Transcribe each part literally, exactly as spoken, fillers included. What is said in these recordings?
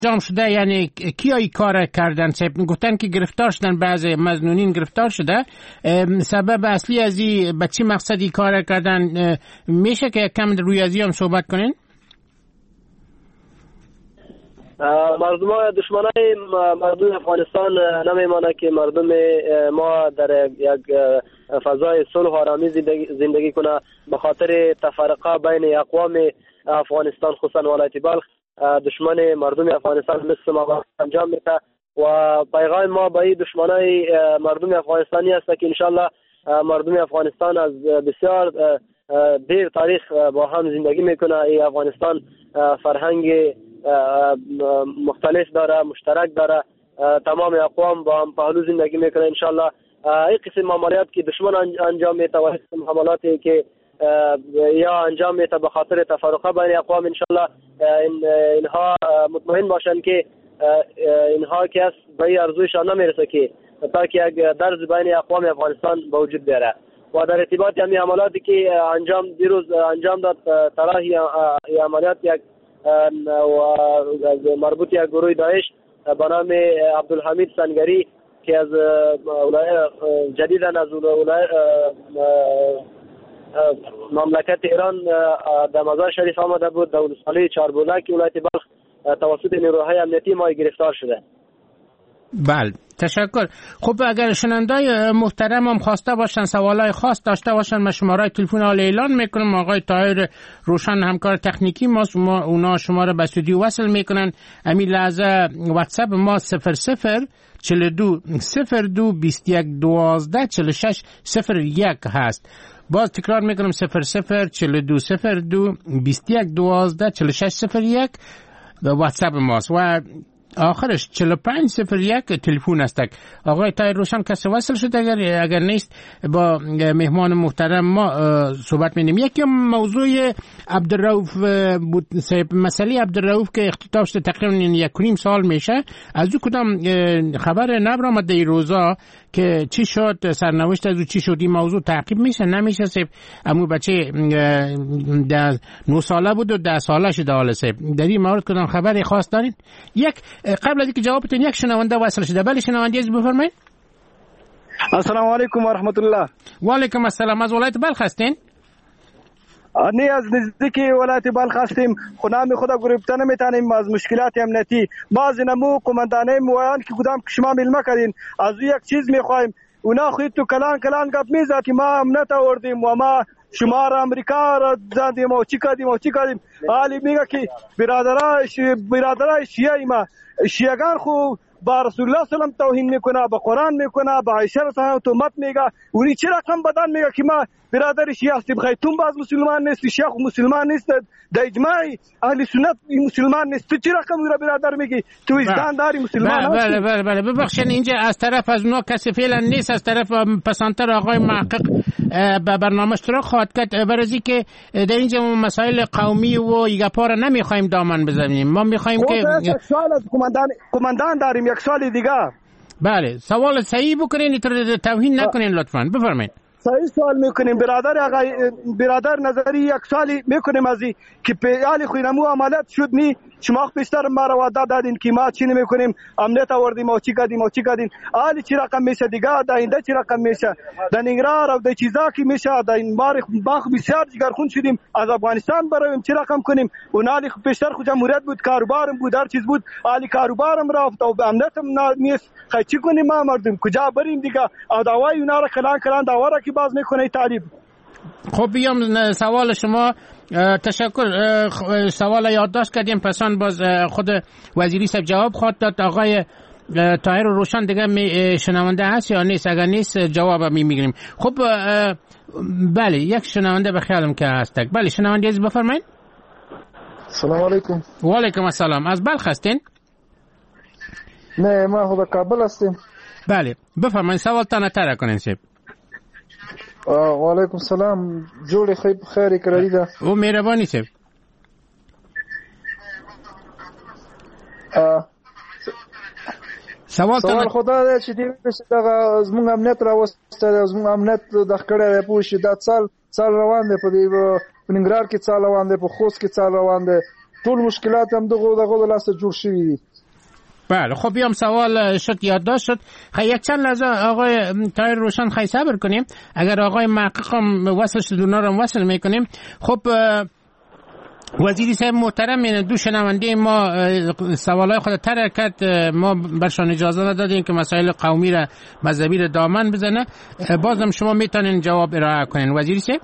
انجام شده، یعنی کیایی کار کردن؟ صاحب گفتن که گرفتار شدن، بعضی مظنونین گرفتار شده. سبب اصلی از این به چی مقصدی کار کردن میشه که کم روی از هم صحبت کنین؟ مردم های دشمن های مردم افغانستان نمیمانه که مردم ما در یک فضای صلح و آرامی زندگی کنه. به خاطر تفرقه بین اقوام افغانستان خصوصا ولایت بلخ دشمن مردم افغانستان مثل ما انجام میده و پیغام ما به این دشمنای مردم افغانستانی است که انشالله مردم افغانستان از بسیار دیر تاریخ با هم زندگی میکنه. این افغانستان فرهنگ مختلف داره، مشترک داره، تمام اقوام با هم پهلو زندگی میکنه. انشالله این قسم عملیات که دشمن انجام میده و قسم حملاتی که یا انجام میده به خاطر تفرقه بین اقوام، انشالله این اینها مطمئن باشن که اینها که از به ارزویشان نمیرسه که تا که یک درز بین اقوام افغانستان به وجود بیاره. و در ارتباط همین عملیاتی که انجام دیروز انجام داد طرحی عملیات یک و مربوط یک گروه داعش به نام عبدالحمید سنگری که از ولایت جدیداً از ولایت مملکت ایران در مزار شریف آمده بود، در ولسوالی چهاربولک ولایت بلخ توسط نیروهای امنیتی ما گرفتار شده. بله، تشکر. خب اگر شنوندای محترم هم خواسته باشن سوالای خاص داشته باشن، ما شماره تلفن حال اعلان میکنم. آقای طاهر روشن همکار تکنیکی ما اونا شما رو به استودیو وصل میکنن. همین لحظه واتساپ ما صفر صفر چهل و دو صفر دو بیست و یک دوازده چهل و شش صفر یک هست. باز تکرار میکنم صفر صفر چهل و دو صفر دو بیست و یک دوازده چهل و شش صفر یک واتساپ ماست و آخرش چهل و پنج صفر یک تلفن است. آقای طاهر روشن کسی وصل شد؟ اگر اگر نیست با مهمان محترم ما صحبت می‌کنیم. یکی موضوع عبدالرؤوف بود، مسئله عبدالرؤوف که اختتام شده تقریبا یک و نیم سال میشه. از او کدام خبر نبرآمد این روزا که چی شد، سرنوشت از او چی شد؟ این موضوع تعقیب میشه نمیشه؟ سیب امو بچه ده نه ساله بود و ده ساله شده حالا. سیب در این مورد کدام خبری خاص دارین؟ یک قبل از اینکه جوابتون یک شنونده وصل شده. بله شنونده از بفرمایید. السلام علیکم و رحمت الله. و علیکم السلام. از ولایت بلخ هستین؟ نه از نزدیکی ولایت بلخ هستیم. خونام خدا گرفته نمیتونیم از مشکلات امنیتی. بعض نمو قماندانای مویان که کدام شما ملمه کردین از یک چیز میخوایم. اونا خود تو کلان کلان گپ میزد که ما امنیت آوردیم و ما شما را امریکا را زدیم و چی کردیم و چی کردیم. حالی میگه که برادرای برادرای شیعه ما شیعگان خو با رسول الله صلی الله علیه و توهین میکنه، با قرآن میکنه، با عایشه رسول تهمت میگه. اونی چرا کم بدن میگه که ما برادر شیعه هستیم. خیتون باز مسلمان نیست، شیخ مسلمان نیست، در اجماع اهل سنت مسلمان نیست. تو چرا کم را برادر میگی؟ تو وجدان داری مسلمان هستی؟ بله بله بله ببخشید اینجا از طرف از اونا کسی فعلا نیست، از طرف پسانتر آقای محقق به برنامه اشتراک خواهد کرد. برای که در اینجا مسائل قومی و گپا را نمیخوایم دامن بزنیم. ما میخوایم که سوال از قماندان قماندان داریم. یک سال دیگه. بله سوال صحیح بکنین، توهین نکنین لطفاً. بفرمایید. صحیح سوال میکنیم برادر آقای برادر نظری یک سالی میکنیم از این که پیالی خوینمو عملیات شد نی شما پیشتر ما رو وعده دادین که ما چی نمیکنیم امنیت آوردیم و چی کردیم و چی کردیم. حالی چی رقم میشه دیگه در اینده چی رقم میشه در نگران و در چیزا که میشه در این بار باخ بسیار جگرخون شدیم از افغانستان برویم چی رقم کنیم. اون حالی پیشتر خود جمهوریت بود کاروبارم بود هر چیز بود حالی کاروبارم رفت و امنیتم نیست. خیلی چی کنیم ما مردم کجا بریم دیگه او دعوای اونا را کلان کلان دعوا را که باز میکنه طالب. خب بیام سوال شما. تشکر. سوال یادداشت کردیم پسان باز خود وزیری صاحب جواب خواهد داد. آقای طاهر روشن دیگه شنونده هست یا نیست؟ اگر نیست جواب می میگیریم. خب بله یک شنونده به خیالم که هست. بله شنونده از بفرمایید. سلام علیکم. و علیکم السلام. از بلخ هستین؟ نه ما خود کابل هستیم. بله بفرمایید سوال تا نتره کنین سیب. و علیکم السلام. جوړ خیر خیر کړی دا او مهرباني سیب. سوال سوال خدا دې چې دې دغه زموږ امنیت راوسته زموږ امنیت د خکړې په شي دا څال څال روان دي په دې په ننګرهار کې څال روان دي په خوست کې څال روان دي. ټول مشکلات هم دغه دغه لاسه جوړ شوي دي. بله خب بیام سوال شد یادداشت شد. خیلی یک چند لحظه آقای طاهر روشن خیلی صبر کنیم. اگر آقای محقق هم وصل شد اونا رو وصل میکنیم. خب وزیری صاحب محترم، این دو شنونده ما سوالای خود طرح کرد، ما برشان اجازه ندادیم که مسائل قومی را مذهبی را دامن بزنه. بازم شما میتونین جواب ارائه کنین وزیری صاحب.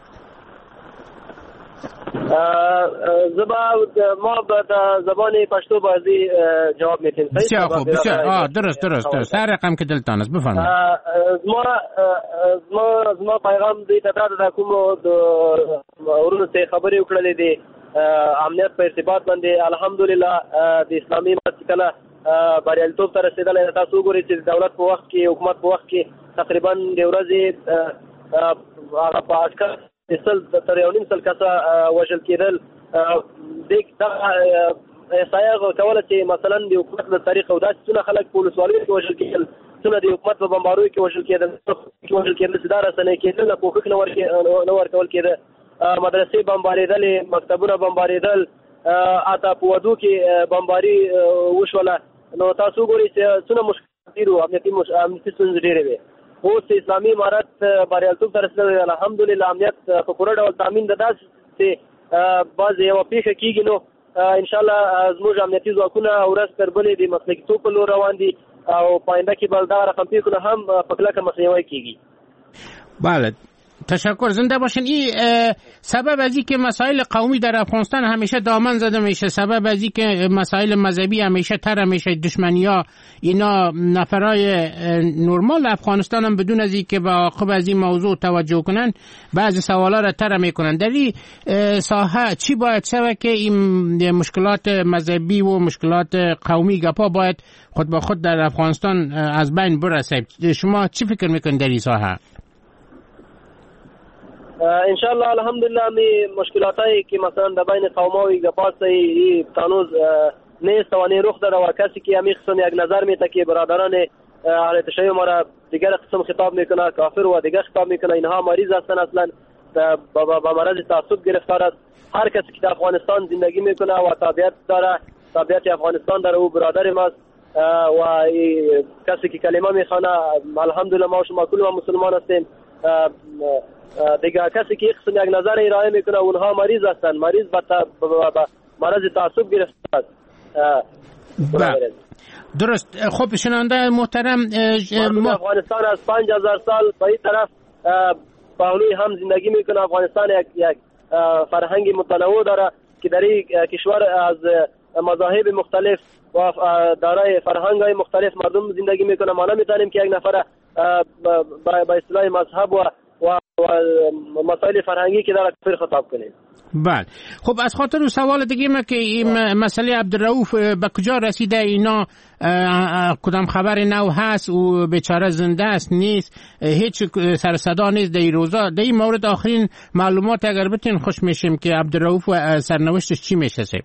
زبا ما به زبان پشتو بازی جواب میتیم. بسیار خوب بسیار آه درست درست درست هر رقم که دلتان است بفرمایید. ما ما ما پیغام دې ته دا کوم ورونو ته خبرې وکړلې دي امنیت په ارتباط باندې. الحمدلله د اسلامي مسکله بریالیتوب ته رسیدلی. تاسو وګورئ چې دولت په وخت کې حکومت په وخت کې تقریبا د ورځې هغه په عسکر سل تر یو نیم سل کسه وژل کېدل. دا احصایه کوله چې مثلا د حکومت له طریقه او داسې څونه خلک په ولسوالیو کې وژل کېدل، څونه د حکومت په بمبارویو کې وژل کېدل وژل کېدل چې دا رسنۍ کېدل په حقوق نه ورکول کېده. مدرسې بمبارېدلې، مکتبونه بمبارېدل، اته په ودو کې بمباري وشوله. نو تاسو وګورئ چې څونه مشکلات دي او امنیتي امنیتي ستونزې ډېرې وې. اوس اسلامي امارت بریالیتوب ته رسېدلی. الحمدلله امنیت په پوره ډول تامین ده. داسې چې بعضې یوه پیښه کېږي نو انشاءالله زموږ امنیتي ځواکونه ورځ تر بلې د مسلکیتوب په لور روان دي او په آینده کې به دغه رقم پیښونه هم په کلکه مخنیوی کېږي. بله تشکر، زنده باشین. این سبب از این که مسائل قومی در افغانستان همیشه دامن زده میشه، سبب از این که مسائل مذهبی همیشه تر میشه، دشمنی ها اینا نفرای نرمال افغانستان هم بدون از این که با عقب از این موضوع توجه کنن بعضی سوالا را تر میکنن. در این ساحه چی باید شود که این مشکلات مذهبی و مشکلات قومی گپا باید خود با خود در افغانستان از بین برسه؟ شما چی فکر میکنید در این ساحه؟ انشاءالله الحمدلله می مشکلاتایی که مثلا در بین قوماوی گپاسی تانوز نیست و نه رخ داره و کسی که همی قسم یک نظر میته که برادران اهل تشیع ما را دیگر قسم خطاب میکنه کافر و دیگر خطاب میکنه، اینها مریض هستن، اصلا با مرض تعصب گرفتار است. هر کسی که در افغانستان زندگی میکنه و تابعیت داره، تابعیت افغانستان داره، او برادر ماست و کسی که کلمه میخوانه الحمدلله ما و شما کل ما مسلمان هستیم. دیگه کسی که قسم یک نظر ارائه میکنه اونها مریض هستن، مریض به مرض تعصب گرفته است. درست. خب شنونده محترم، ما افغانستان از پنج هزار سال به این طرف پهلوی هم زندگی میکنه. افغانستان یک یک فرهنگی متنوع داره که در این کشور از مذاهب مختلف و دارای فرهنگ های مختلف مردم زندگی میکنه. ما نمیتونیم که یک نفر با اصطلاح مذهب و و مسائل فرهنگی که داره کفر خطاب کنیم. بله خب از خاطر سوال دیگه ما که این مسئله عبدالرؤوف به کجا رسیده، اینا کدام خبر نو هست و بیچاره زنده است نیست، هیچ سر صدا نیست در این روزا. در این مورد آخرین معلومات اگر بتین خوش میشیم که عبدالرؤوف و سرنوشتش چی میشه؟ سه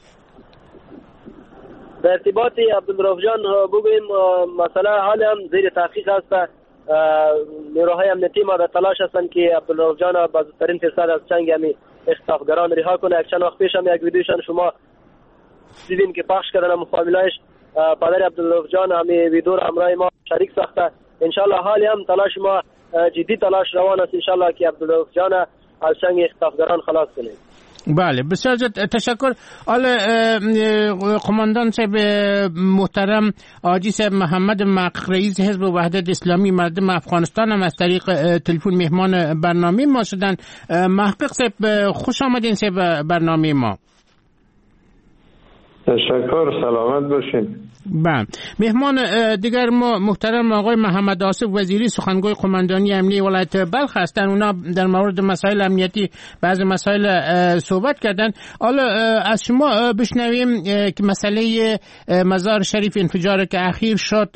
در ارتباط عبدالرؤوف جان بگویم مسئله حال هم زیر تحقیق هست. نیروهای امنیتی ما در تلاش هستند که عبدالرؤوف جان با زودترین فرصت از چنگ همی اختطافگران رها کنه. یک چند وقت پیش هم یک ویدیوشان شما دیدین که پخش کردن مقابلهش پدر عبدالرؤوف جان همی ویدیو را همراه ما شریک ساخته. انشالله حالی هم تلاش ما جدی تلاش روان است انشالله که عبدالرؤوف جان از چنگ اختطافگران خلاص کنیم. بله بسیار تشکر. حالا قماندان صاحب محترم آجی صاحب محمد محقق رئیس حزب وحدت اسلامی مردم افغانستان هم از طریق تلفن مهمان برنامه ما شدن. محقق صاحب خوش آمدین صاحب برنامه ما. تشکر، سلامت باشین. بله مهمان دیگر ما محترم آقای محمد آصف وزیری سخنگوی قماندانی امنیتی ولایت بلخ هستند. اونا در مورد مسائل امنیتی بعضی مسائل صحبت کردن. حالا از شما بشنویم که مسئله مزار شریف انفجار که اخیر شد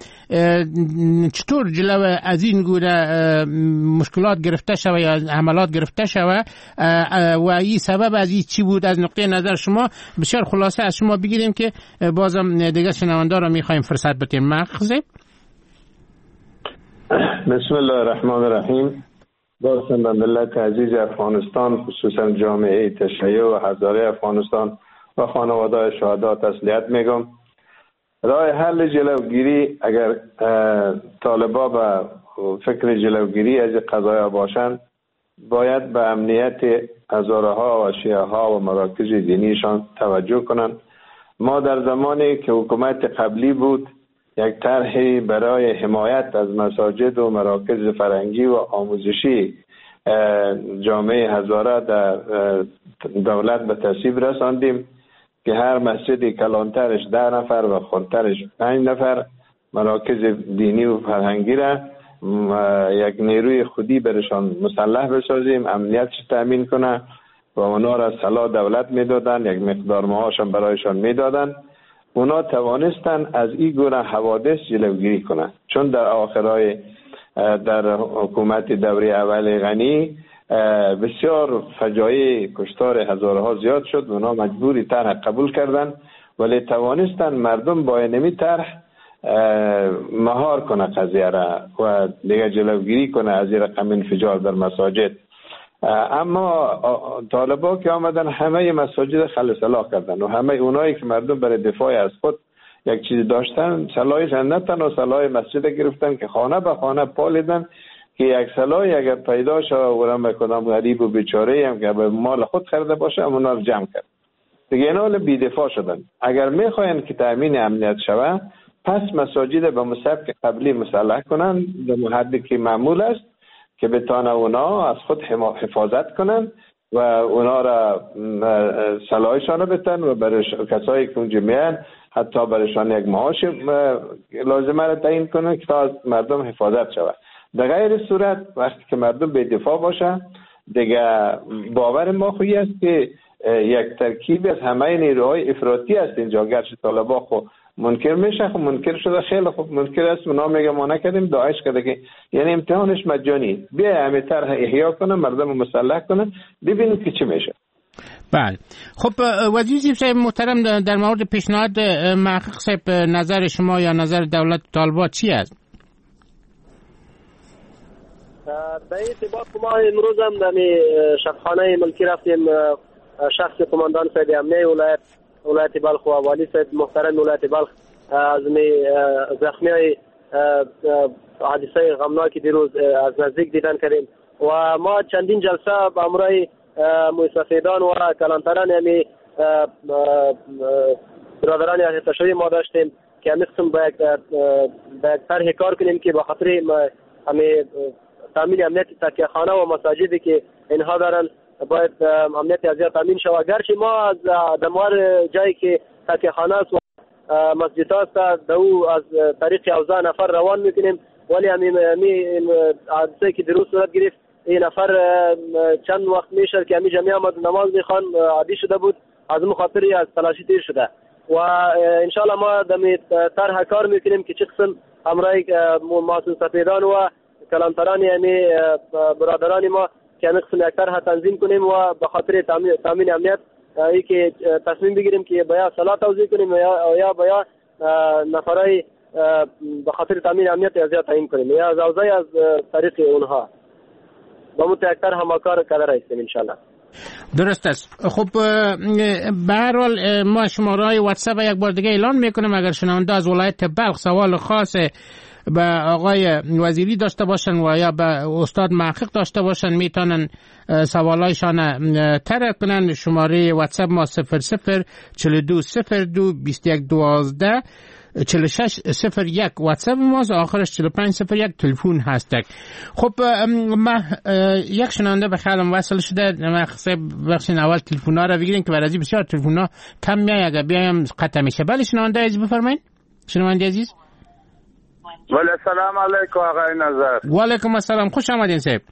چطور جلو از این گونه مشکلات گرفته شود یا حملات گرفته شود و این سبب از این چی بود؟ از نقطه نظر شما بسیار خلاصه از شما بگیریم که بازم دیگه شنونده را میخوایم فرصت بتیم. مخزه بسم الله الرحمن الرحیم. بازم به ملت عزیز افغانستان خصوصا جامعه تشیع و هزاره افغانستان و خانواده شهدا تسلیت میگم. راه حل جلوگیری اگر طالبا به فکر جلوگیری از قضایا باشند، باید به امنیت هزارها و شیعه ها و مراکز دینیشان توجه کنند. ما در زمانی که حکومت قبلی بود یک طرحی برای حمایت از مساجد و مراکز فرهنگی و آموزشی جامعه هزاره در دولت به تصویب رساندیم که هر مسجدی کلانترش ده نفر و خردترش پنج نفر مراکز دینی و فرهنگی را یک نیروی خودی برشان مسلح بسازیم، امنیتش تأمین کنه و اونا را سلاح دولت میدادن، یک مقدار معاشم برایشان میدادن. اونا توانستن از این گونه حوادث جلوگیری کنند، چون در آخرای در حکومت دوره اول غنی بسیار فجایع کشتار هزارها زیاد شد. اونا مجبوری طرح قبول کردن، ولی توانستن مردم با اینمی طرح مهار کنه قضیه را و دیگه جلوگیری کنه از این رقم انفجار در مساجد. اما طالبا که آمدن همه مساجد خل سلاح کردن و همه اونایی که مردم برای دفاع از خود یک چیز داشتن سلاحش نه تنها سلاح مسجد گرفتن که خانه به خانه پالیدن که یک سلاحی اگر پیدا شد و کدام غریب و بیچاره هم که به مال خود خریده باشه اونا رو جمع کرد. دیگه اینا بی دفاع شدن. اگر میخواین که تامین امنیت شوه، پس مساجد به مسبک قبلی مسلح کنن در حدی که معمول است که بتانه اونا از خود حفاظت کنن و اونا را سلاحشان بتن و برای کسایی که اونجا میان حتی برایشان یک معاش لازمه را تعیین کنن که تا از مردم حفاظت شود. در غیر صورت وقتی که مردم به دفاع باشه، دیگه باور ما خویی است که یک ترکیب از همه نیروهای افراطی است اینجا. گرچه طالبا خو منکر میشه، خب منکر شده خیلی خوب منکر است، اونا میگه ما نکردیم، داعش کرده که یعنی امتحانش مجانی. بیا همه طرح احیا کنن، مردم مسلح کنن، ببینیم که چی میشه. بله خب وزیر صاحب محترم، در مورد پیشنهاد محقق صاحب نظر شما یا نظر دولت طالبا چی است؟ در این ارتباط ما امروز هم در شفخانه ملکی رفتیم، شخص قماندان صاحب امنیه ولایت ولایت بلخ و والی صاحب محترم ولایت بلخ از زخمی های حادثه غمناکی دیروز از نزدیک دیدن کردیم و ما چندین جلسه با امرای موسفیدان و کلانتران یعنی برادران احتشاری ما داشتیم که همین قسم به یک طرح کار کنیم که به خاطر همین تامین امنیت تکیه خانه و مساجدی که اینها دارن باید امنیت از زیاد تامین شود. گرچه ما از دموار جایی که تکیه خانه است و مسجد است دو از طریق اوزا نفر روان میکنیم، ولی همین حادثه که دیروز صورت گرفت این نفر چند وقت میشه که همین جمعی آمد نماز میخوان عادی شده بود، از اون خاطری از تلاشی تیر شده و انشالله ما دمی طرح کار میکنیم که چه قسم امرای محسن سفیدان و کلانتران یعنی برادران ما که همین قسم یک طرح تنظیم کنیم و به خاطر تامین امنیت ای که تصمیم بگیریم که باید سلاح توزیع کنیم یا یا باید نفرای به خاطر تامین امنیت از زیاد تعیین کنیم یا زوزای از طریق اونها با متأکد همکار کرده هستیم انشالله. درست است. خب به هر حال ما شماره واتساپ یک بار دیگه اعلان میکنیم، اگر شنونده از ولایت بلخ سوال خاص به آقای وزیری داشته باشن و یا به استاد محقق داشته باشن میتونن سوالایشان طرح کنن. شماره واتساپ ما صفر صفر چهل و دو صفر دو بیست و یک دوازده چهل و شش صفر یک واتساپ ماست، آخرش چهل و پنج صفر یک تلفن هست. خب ما یک شنونده به خیالم وصل شده، ما خصه بخشین اول تلفن‌ها را بگیریم که برای بسیار تلفن‌ها کم میاد، اگر بیایم قطع میشه. بله شنونده عزیز بفرمایید. شنونده عزیز ولی سلام علیکم آقای نظر. و علیکم السلام، خوش آمدین صاحب.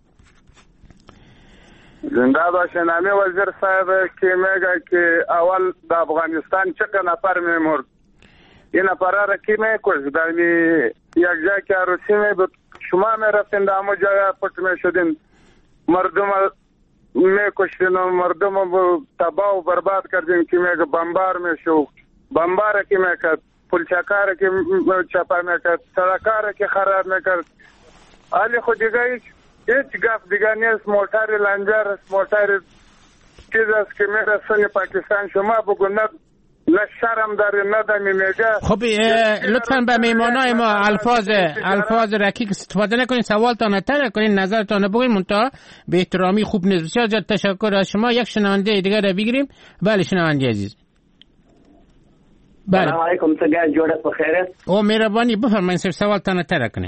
زنده باشین. امی وزیر صاحب که میگه که اول در افغانستان چه نفر میمرد، این نفره را کی میکشد؟ در یک جای که عروسی می شما میرفتین در همون جای پت میشدین، مردم میکشتین و مردم تباه و برباد کردین که میگه بمبار میشو، بمبار که میکرد، پلچکار که چپا میکرد، سرکار که خراب میکرد. حالی خود دیگه هیچ هیچ گفت دیگه نیست. موتر لنجر است، موتر چیز است که میرسونی پاکستان. شما بگو نه نه شرم داره نه دمی میگه. خب لطفاً به میمانای ما الفاظ الفاظ رکیک استفاده نکنین، سوالتان تر کنین، نظرتان بگوین، منتها به احترامی خوب نیست. بسیار زیاد تشکر از شما. یک شنونده دیگر را بگیریم. بله شنونده عزیز. بله. سلام علیکم، سگاه جوڑت بخیره. او مهربانی بفرمایید سوالتان تر کنین.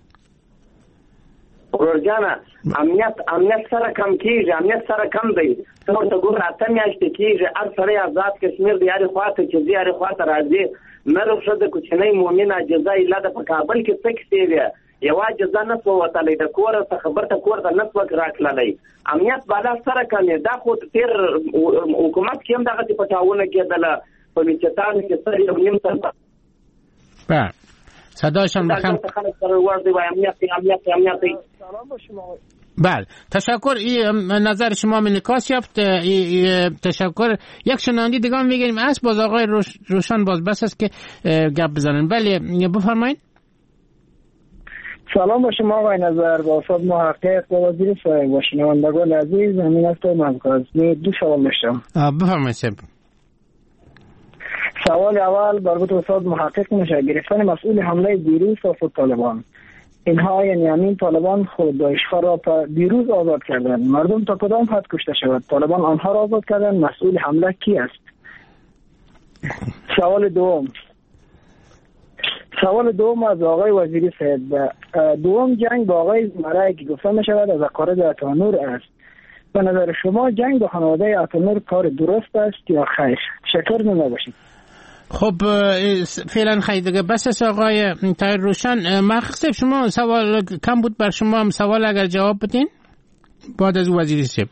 ورجانا امنیت امنیت سره کم کیږي، امنیت سره کم دی. ته ورته ګور اته میاشتې کیږي، هر سړی آزاد کشمیر د یاري خواته چې د یاري خواته راځي. نر ښځه کوچنۍ مؤمنه جزا ایله د په کابل کې څه کیسې وي، یوه جزا نه سو وتلی، د کوره څخه خبر ته کور ته نه سوک راکړلی. امنیت بالا سره کم دی. دا خو تېر حکومت کې هم دغسې پټاونه کېدله په میچتانو کې سر یو نیم سر. بله صدایشان بخم. بله تشکر. این نظر شما من نکاس یافت. تشکر. یک شنوندی دیگه هم میگیم از باز آقای روشن باز بس است که گپ بزنن. بله بفرمایید. سلام با شما آقای نظر، با استاد محقق و وزیر صاحب و شنوندگان عزیز. همین است ممکن دو سوال داشتم. بفرمایید. سوال اول مربوط به استاد محقق میشه. گرفتن مسئول حمله دیروز توسط طالبان، اینها یعنی همین طالبان خود داعش‌ها را دیروز آزاد کردند. مردم تا کدام حد کشته شود طالبان آنها را آزاد کردند؟ مسئول حمله کی است؟ سوال دوم سوال دوم از آقای وزیری صاحب. دوم جنگ با آقای زمره که گفته می شود از اقارب اتانور است. به نظر شما جنگ با خانواده اتانور کار درست است یا خیر؟ شکر نمی باشید. خب فعلا خیلی دیگه بس است آقای طاهر روشن. مخصوص شما سوال کم بود بر شما هم سوال اگر جواب بدین بعد از وزیری صاحب.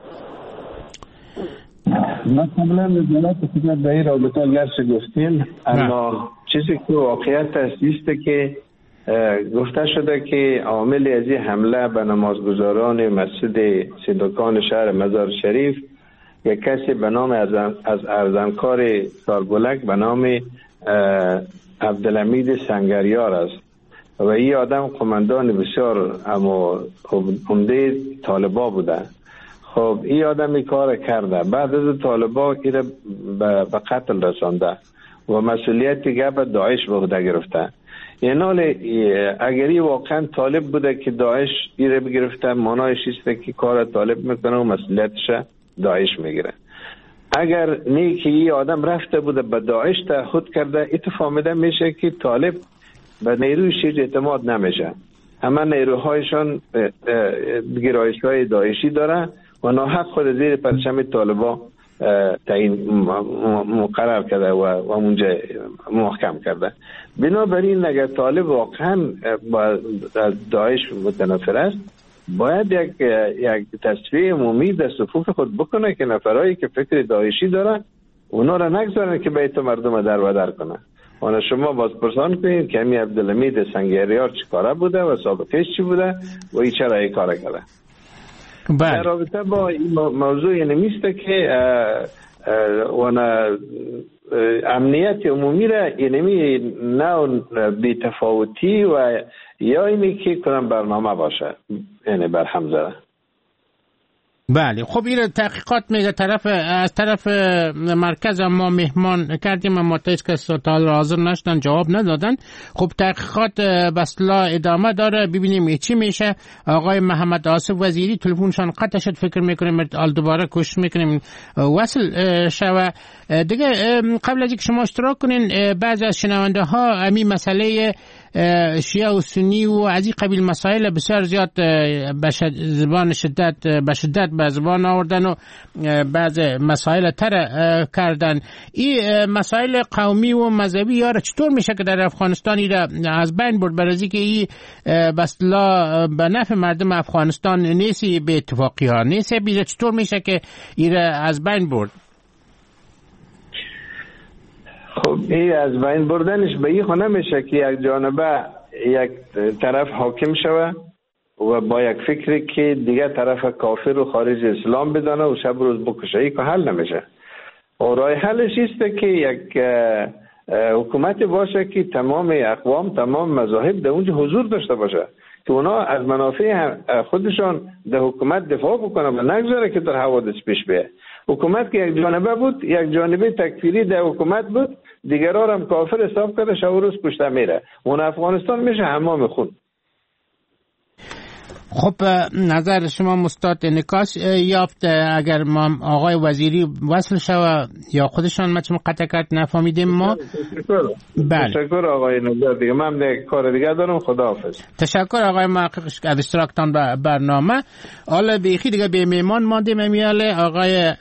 من قبلا نظرات خدمت به این رابطه گرچه گفتیم، اما چیزی که واقعیت است است که گفته شده که عامل از این حمله به نمازگزاران مسجد صندوقان شهر مزار شریف یک کسی به نام از از ارزنکار ساربلک به نام عبدالحمید سنگریار است و این آدم قماندان بسیار اما عمده طالبا بوده. خب این آدم این کار کرده، بعد از طالبا این به قتل رسانده و مسئولیت دیگه به داعش به عهده گرفته. این حال اگری واقعا طالب بوده که داعش این رو بگرفته، معنایش است که کار طالب میکنه و مسئولیتش داعش میگیره. اگر نه که این آدم رفته بوده به داعش تعهد کرده، اتفاقیده میشه که طالب به نیروی شیعه اعتماد نمیشه. همه نیروهایشان گرایش های داعشی داره و ناحق خود زیر پرچم طالبا تعیین مقرر کرده و اونجا محکم کرده. بنابراین اگر طالب واقعا با داعش متنفر است، باید یک یک تصفیه عمومی در صفوف خود بکنه که نفرایی که فکر داعشی داره اونا را نگذارن که بیت مردم در و در کنه. اون شما بازپرسان کنید که همین عبدالحمید سنگریار چی کاره بوده و سابقش چی بوده و این چرا این کاره کرده. در رابطه با این موضوع یعنی میسته که امنیت عمومی را یعنی نه بی‌تفاوتی و یا اینی که کنم برنامه باشه، یعنی برهم زده. بله خب این تحقیقات میگه طرف از طرف مرکز ما مهمان کردیم اما تا هیچ کس تا حاضر نشدن جواب ندادن. خب تحقیقات بسلا ادامه داره، ببینیم چی میشه. آقای محمد آصف وزیری تلفنشان قطع شد، فکر میکنیم آل دوباره کوشش میکنیم وصل شوه. دیگه قبل از اینکه شما اشتراک کنین، بعضی از شنونده ها همین مسئله شیعه و سنی و از این قبیل مسائل بسیار زیاد به زبان شدت به شدت به زبان آوردن و بعض مسائل تر کردن. این مسائل قومی و مذهبی یاره چطور میشه که در افغانستان را از بین برد؟ برای که این بسلا به نفع مردم افغانستان نیستی، به اتفاقی ها نیستی، بیزه چطور میشه که این را از بین برد؟ خب این از بین بردنش به این خونه میشه که یک جانبه یک طرف حاکم شوه و با یک فکری که دیگه طرف کافر و خارج اسلام بدانه و شب روز بکشه. این که حل نمیشه. و راه حلش است که یک حکومت باشه که تمام اقوام تمام مذاهب در اونجا حضور داشته باشه که اونا از منافع خودشان در حکومت دفاع بکنه و نگذاره که در حوادث پیش بیه. حکومت که یک جانبه بود، یک جانبه تکفیری در حکومت بود، دیگران هم کافر حساب کرده، شب و روز کشته میره. اون افغانستان میشه حمام خون. خب نظر شما مستاد انعکاس یافت؟ اگر ما آقای وزیری وصل شوه یا خودشان ما چون قطع کرد نفهمیدیم ما. بله. تشکر آقای نظر دیگه، من دیگه کار دیگه دارم. خداحافظ. تشکر آقای محقق از اشتراکتان به برنامه. حالا بیخی دیگه به میمان ماندیم امیاله. آقای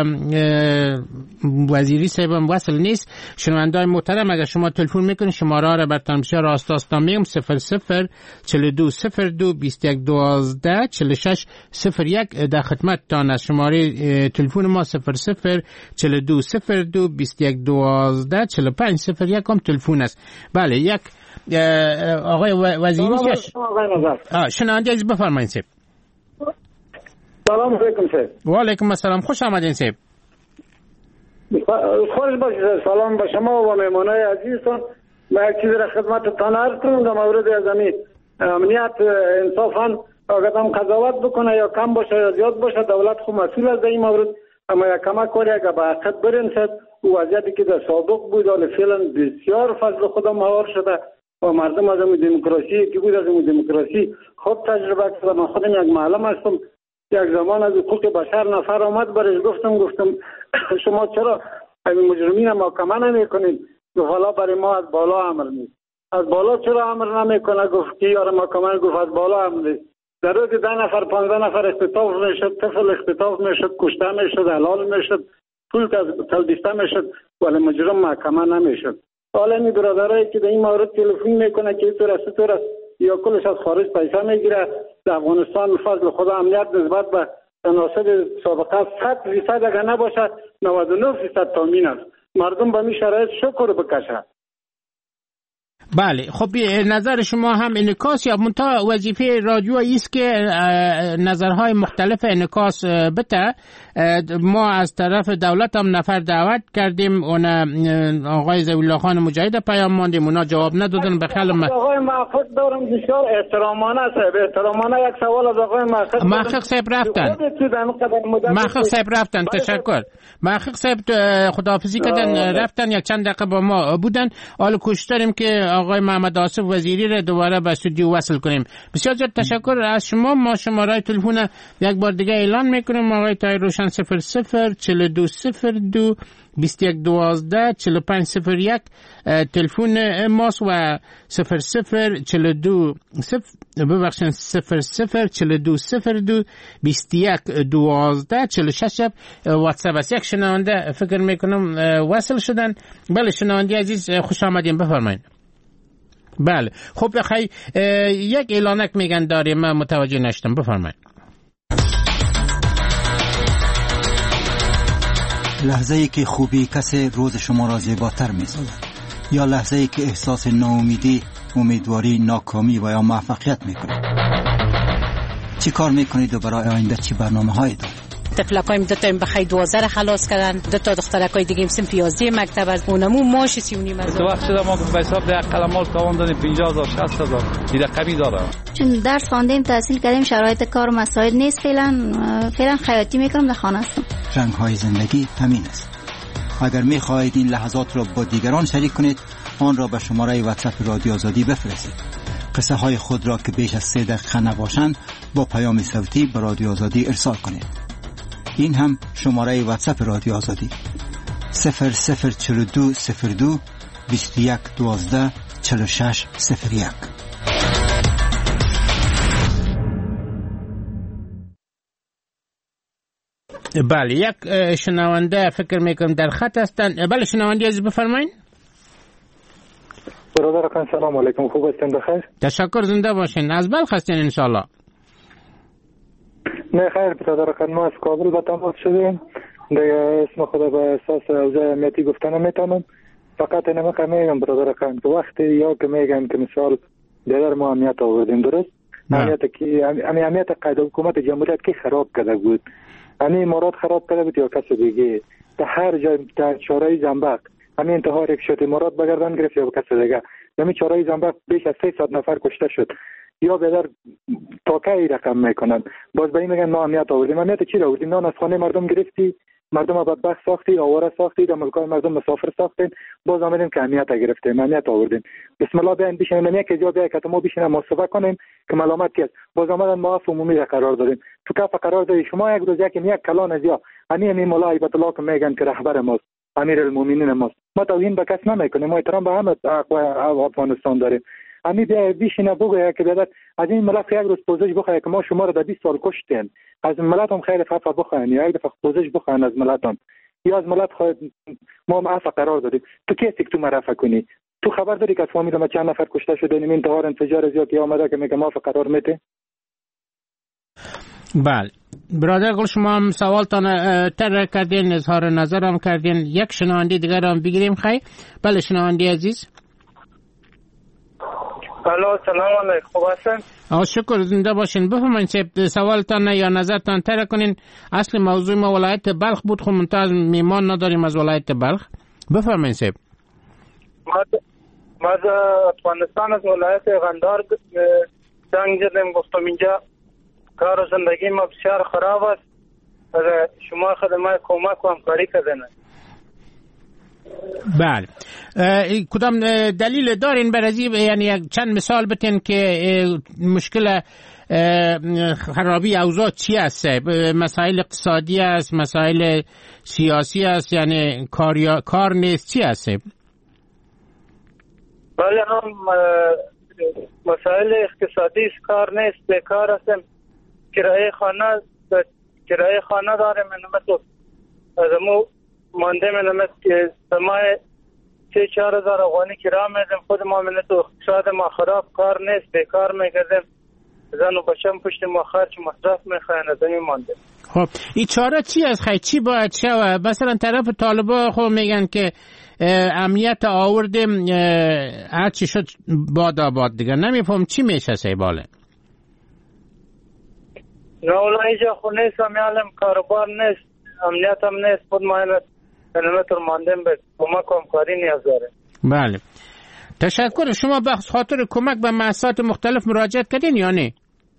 وزیری صاحبم وصل نیست. شنوندای محترم اگر شما تلفن میکنید شماره را براتون بسیار راست آستا میگم صفر صفر چهل و دو صفر دو بیست و یک دوازده چهل و شش صفر یک در خدمت تان از. شماره تلفن ما صفر صفر چهل و دو صفر دو بیست و یک دوازده چهل و پنج صفر یک هم تلفن است. بله یک آقای وزیری شنونده عزیز بفرمایید سیب. سلام علیکم سیب. و علیکم السلام، خوش آمدین سیب. خوش باشید. سلام به شما و مهمانای عزیزتان. من یک چیز را خدمتتان عرض کنم در مورد از امید امنیت. انصافا آدم قضاوت بکنه یا کم باشه یا زیاد باشه، دولت خود مسئول است در این مورد، اما یک کمک کاری اگر به حقیقت برسد و وضعیتی که در سابق بود حالا فعلا بسیار فضل خدا مهار شده و مردم از این دموکراسی که بود از این دموکراسی خود تجربه کرده. من خودم یک معلم هستم، یک زمان از حقوق بشر نفر آمد برش گفتم گفتم شما چرا این مجرمین محاکمه نمیکنید؟ گفت حالا برای ما از بالا امر نیست. از بالا چرا امر نمیکنه؟ گفت کی یار محاکمه؟ گفت از بالا امر نیست. در روز ده نفر پانزده نفر اختطاف میشد، طفل اختطاف میشد، کشته میشد، حلال میشد، پول تلبیسته میشد، ولی مجرم محاکمه نمیشد. حالا این برادرایی که در این مورد تلفن میکنه که اینطور است اینطور است یا کلش از خارج پیسه میگیره، در افغانستان فضل خدا امنیت نسبت به تناسب سابقه صد فیصد اگر نباشه نود و نه فیصد تامین است. مردم به این شرایط شکر بکشه. بله خب نظر شما هم انعکاس یا منتها وظیفه رادیو است که نظرهای مختلف انعکاس بده. ما از طرف دولت هم نفر دعوت کردیم، اون آقای ضوی‌الله خان مجاهد پیام ماندیم، اونا جواب ندادن. بخیال من آقای محقق دارم بسیار احترامانه صاحب، احترامانه یک سوال از آقای محقق. محقق صاحب رفتن محقق صاحب رفتن تشکر. محقق صاحب خداحافظی کردن رفتن، یک چند دقیقه با ما بودن. حالا کوشش داریم که آقای محمد آصف وزیری را دوباره به استودیو وصل کنیم. بسیار زیاد تشکر از شما. ما شماره تلفن یک بار دیگه اعلان میکنیم. آقای طاهر روشن صفر صفر چهل و دو صفر دو بیست و یک دوازده چهل و پنج صفر یک تلفن ماست و صفر صفر چهل و دو صفر ببخشید صفر صفر چهل و دو صفر دو بیست و یک دوازده چهل و شش واتساپ است. یک شنونده فکر میکنم وصل شدن. بله شنونده عزیز خوش آمدین، بفرمایید. بله خب بخی یک اعلانک میگن داریم، من متوجه نشدم، بفرمایید. لحظه ای که خوبی کسی روز شما را زیباتر می‌سازد یا لحظه ای که احساس ناامیدی، امیدواری، ناکامی و یا موفقیت می‌کنید. چی کار می‌کنید و برای آینده چی برنامه‌هایی دارید؟ طفلکایم دو تا بخای دوازده را خلاص کردن، دو تا دخترکای دیگه هم سن پیازی مکتب از اونمو ماش سی و نیم از. تو وقت شده ما به حساب ده قلمال تاوان دادیم پنجاه هزار شصت هزار این رقمی داره. چون درس خواندیم تحصیل کردیم شرایط کار مسائل نیست، فعلا فعلا خیاطی میکنم در خانه هستم. رنگ‌های زندگی همین است. اگر می‌خواهید این لحظات را با دیگران شریک کنید آن را به شماره واتساپ رادیو آزادی بفرستید. قصه های خود را که بیش از سه دقیقه نباشند با پیام صوتی به رادیو آزادی ارسال کنید. این هم شماره واتساپ رادیو آزادی صفر صفر چهل و دو صفر دو بیست و یک دوازده چهل و شش صفر یک. بله یک شنونده فکر میکنم در خط هستن. بله شنونده عزیز بفرمایید. برادر خان سلام علیکم، خوب هستین؟ بخیر. تشکر، زنده باشین. از بلخ هستین ان شاء الله؟ نه خیر برادر خان، ما از کابل به تماس شدیم. دیگه اسم خدا به اساس اوضاع امنیتی گفتن نمیتونم. فقط اینم که میگم برادر خان که وقتی یا که میگم که مثال دیگر ما امنیت آوردیم، درست؟ امنیت که امی امنیت قید حکومت جمهوریت که خراب کرده بود، امی امارات خراب کرده بود یا کس دیگه. در هر جای در چهارراه زنبق همین انتها یک شد امارات بگردن گرفت یا کس دیگه. همین چهارراه زنبق بیش از سیصد نفر کشته شد یا بدر تا کی رقم میکنن. باز به این میگن ما امنیت آوردیم. امنیت چی آوردیم؟ نان از خانه مردم گرفتی مردم بدبخت ساختی، آواره ساختی، در ملکای مردم مسافر ساختین، باز آمدین که اهمیت گرفتیم، اهمیت آوردین. بسم الله بیاین بشینیم یک جا بیا که ما بشینیم محاسبه کنیم که ملامت کیست. باز آمدن معاف عمومی را قرار دادیم. تو کف قرار دادی شما یک روز یکی یک کلان از یا همین همین مولا عیبت الله که میگن که رهبر ماست، امیر المؤمنین ماست. ما توهین به کس نمیکنیم، ما احترام به همه افغانستان داریم. همین بیا بیشینه بگویه که بیادر از این ملت یک روز پوزش بخواهی که ما شما را در بیست سال کشتیم، از ملت هم خیر خفه بخواهین یا یک دفعه پوزش بخواهین از ملت هم یا از ملت خواهد ما هم عفو قرار دادیم. تو کسی که تو مرفع کنی تو خبر داری که از فامیل ما چند نفر کشته شده؟ این انتحار انفجار زیادی آمده که میگه ما عفو قرار میده. بله برادر گل شما هم سوالتان تر کردین، اظهار نظر هم کردین. یک شنونده دیگر هم بگیریم. خیلی بله شنونده عزیز. الو سلام علیکم، خوب هستین؟ آقا شکر، زنده باشین. بفرمایید سوالتان یا نظرتان تر کنین. اصل موضوع ما ولایت بلخ بود، خب منتظر میمان نداریم از ولایت بلخ. بفرمایید سیب. ما از افغانستان از ولایت قندهار زنگ زدم، گفتم اینجا کار و زندگی ما بسیار خراب است، شما خدمات کمک و همکاری کردین. بله کدام دلیل دارین برای یعنی چند مثال بتین که مشکل خرابی اوضاع چی است؟ مسائل اقتصادی است، مسائل سیاسی است، یعنی کار کار نیست، چی است؟ بله هم مسائل اقتصادی است، کار نیست، بیکار هستم، کرایه خانه کرایه خانه دارم، من تو ازمو مانده منم که سمای سه چهار هزار افغانی کرا میدم، خود ما من تو اقتصاد ما خراب، کار نیست، بیکار میگردم، زن و بچم پشت ما خرچ مصرف میخواین، از این مانده. خب این چاره چی است خیلی؟ چی باید شود؟ مثلا طرف طالبا خب میگن که امنیت آوردیم هر چی شد باد آباد دیگه، نمیفهم چی میشه سیباله؟ نه اولا اینجا خود نیست، همیالم کاروبار نیست، امنیت هم نیست، خود ما کلومتر ماندیم به کمک و همکاری نیاز داره. بله تشکر. شما به خاطر کمک به مؤسسات مختلف مراجعت کردین یا نه؟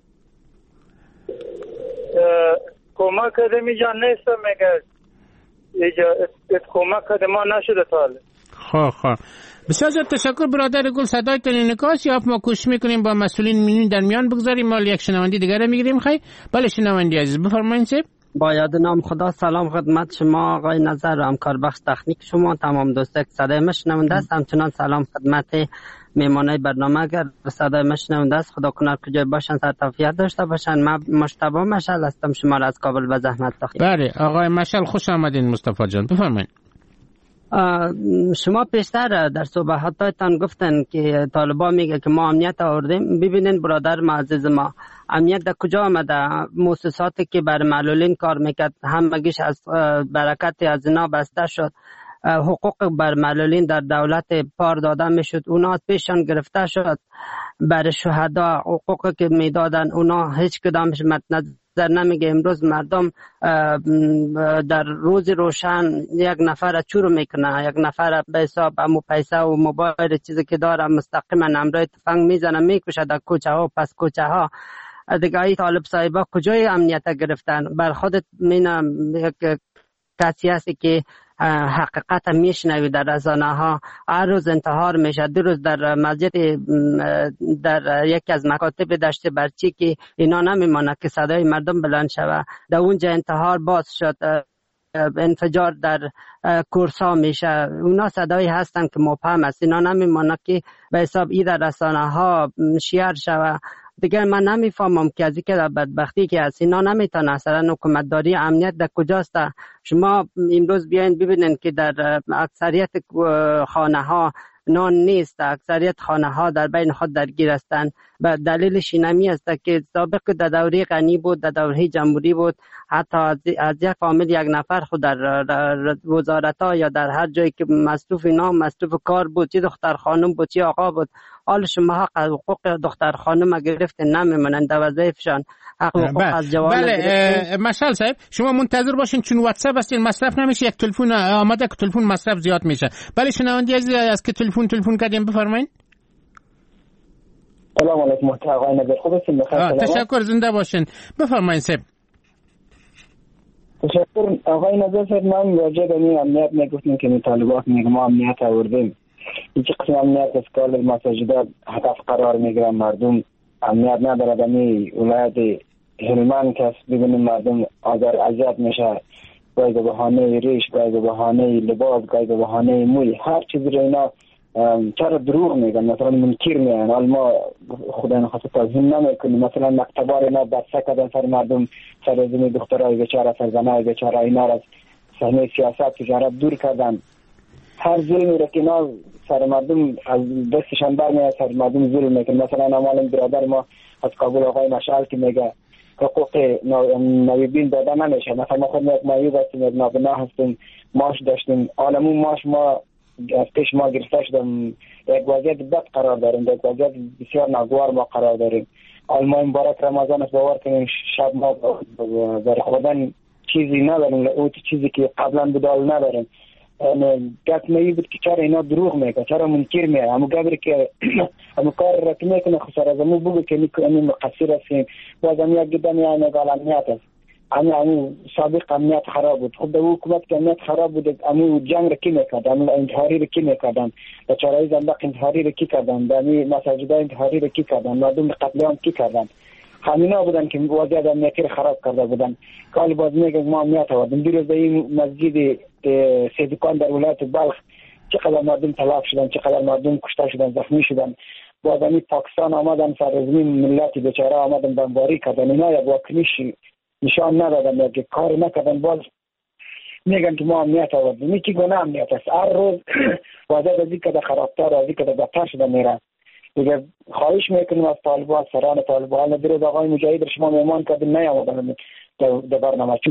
کمک کردیم اینجا نیست، میگه اینجا کمک کردیم ما نشده تاله. خواه خواه بسیار زیاد تشکر برادر گل. صدای تلین نکاس یا ما کوشش میکنیم با مسئولین میون در میان بگذاریم. مال یک شنونده دیگر میگیریم. خیلی بله شنونده عزیز بفرمایید. سیب با یاد نام خدا سلام خدمت شما آقای نظر و همکار بخش تکنیک شما، تمام دوستان که صدای مشنونده است، همچنان سلام خدمت میمانای برنامه اگر صدای مشنونده است خدا کنار کجای باشن سر تفیت داشته باشن. من مصطفی مشعل هستم، شما را از کابل به زحمت تخیل. بله آقای مشعل خوش آمدین. مصطفی جان بفرمایید. شما پیشتر در صحبتاتان گفتن که طالبان میگه که ما امنیت آوردیم. ببینین برادر معزز ما، امنیت در کجا آمده؟ مؤسساتی که بر معلولین کار میکرد همگیش از برکت از اینا بسته شد. حقوق بر معلولین در دولت پار داده میشد، اونا پیشان گرفته شد. بر شهدا حقوقی که میدادن اونا هیچ کدامش مد نظر نمیگه. امروز مردم در روز روشن یک نفر چور میکنه، یک نفر به حساب امو پیسه و موبایل چیزی که داره مستقیما نمره تفنگ میزنه میکشه در کوچه ها و پس کوچه ها. دیگه ای طالب صاحبا کجای امنیت گرفتن؟ بر خودت مینا یک کسی هستی که حقیقت میشنوی در رسانه ها، هر روز انتحار میشه. دو روز در مسجد در یکی از مکاتب دشت برچی که اینا نمیمانه که صدای مردم بلند شوه، در اونجا انتحار باز شد، انفجار در کورسا میشه. اونا صدایی هستن که مبهم است، اینا نمیمانه که به حساب ای در رسانه ها شیار شوه. دیگر من نمیفهمم که از اینکه در بدبختی که از اینا نمیتونه اصلا حکومتداری امنیت در کجاست. شما امروز بیاین ببینین که در اکثریت خانه ها نان نیست، اکثریت خانه ها در بین خود درگیر هستند. به دلیلش اینمی است که سابق در دوره غنی بود، در دوره جمهوری بود، حتی از یک فامیل یک نفر خود در وزارت ها یا در هر جایی که مصروف نام مصروف کار بود، چه دختر خانم بود چه آقا بود. حال شما حق حقوق دختر خانم گرفتن نمیمونن در وظایفشان، حق حقوق از جوان بله مشعل صاحب شما منتظر باشین چون واتساپ هستین مصرف نمیشه، یک تلفن آمده که تلفن مصرف زیاد میشه. بله شنونده عزیز از که تلفن تلفن کردیم بفرمایید. سلام علیکم محترم آقای نظر، خوب هستین؟ بخیر. تشکر زنده باشین. بفرمایید صاحب. تشکر آقای نظر صاحب. من راجع به این امنیت میگفتیم که می طالبات میگه ما امنیت آوردیم. این چه قسم امنیت است که مساجد هدف قرار میگیرن مردم امنیت نداره. در این ولایت هلمند که ببینیم مردم آزار اذیت میشه، گاهی به بهانه ریش، گاهی به بهانه لباس، گاهی به بهانه موی، هر چیزی رو اینا چرا دروغ میگن، مثلا منکر میگن. حال ما خدا نخواسته تضمین نمیکنیم. مثلا مکتبا رو اینا بسته کردن سر مردم، سر زمین دخترای بیچاره، سر زنای بیچاره، اینا را از صحنه سیاست تجارت دور کردن. هر ظلمی رو که اینا سر مردم از دستشان برمیاد، سر مردم ظلم میکنن. مثلا امال برادر ما از کابل آقای مشعل که میگه حقوق نویبین داده نمیشه. مثلا ما خود یک مایوب هستیم، یک نابنا هستیم، ماش داشتیم، عالمون ماش ما از پیش ما گرفته شدم. یک وضعیت بد قرار داریم، یک وضعیت بسیار ناگوار ما قرار داریم. آلمان مبارک رمضان است، باور کنیم شب ما برای خودن چیزی نداریم، او چیزی که قبلا بدال نداریم. گفت می بود که چرا اینا دروغ میگه، چرا منکر میگه، همون گبری که همون کار را که میکنه خسر از همون بگو که میکنیم مقصر هستیم. باز هم یک گدن یا نگال امنیت است. همون همون سابق امنیت خراب بود. خود دو حکومت که امنیت خراب بود، همون جنگ را کی میکرد، همون انتحاری را کی میکردن، بچارهای زندق انتحاری را کی کردن، همون مساجد انتحاری را کی کردن، مردم قتل عام کی کردن. همینا بودن که وضعیت امنیتی را خراب کرده بودن. کال باز میگه ما امنیت آوردیم. دیروز در این مسجد سیدکان در ولایت بلخ چقدر مردم تلف شدن، چقدر مردم کشته شدن، زخمی شدن. باز همین پاکستان آمدن سر زمین ملت بیچاره آمدن بمباری کردن. اینا یک واکنش نشان ندادن، یک کار نکردن. باز میگن که ما امنیت آوردیم. این که گناه امنیت است. هر روز وضعیت از این که خرابتر، از این که بدتر شده میره. دیگه خواهش میکنیم از طالبان، سران طالبان، دیروز آقای مجاهد شما مهمان کردین نیامدن در برنامه.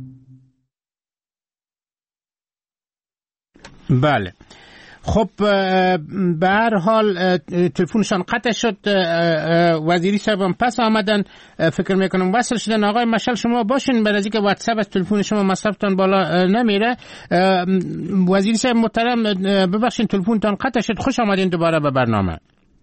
بله خب به هر حال تلفنشان قطع شد. وزیری صاحب هم پس آمدن، فکر میکنم وصل شدن. آقای مشعل شما باشین، برای اینکه واتساپ از تلفن شما مصرفتان بالا نمیره. وزیری صاحب محترم ببخشید تلفنتان قطع شد. خوش آمدین دوباره به برنامه.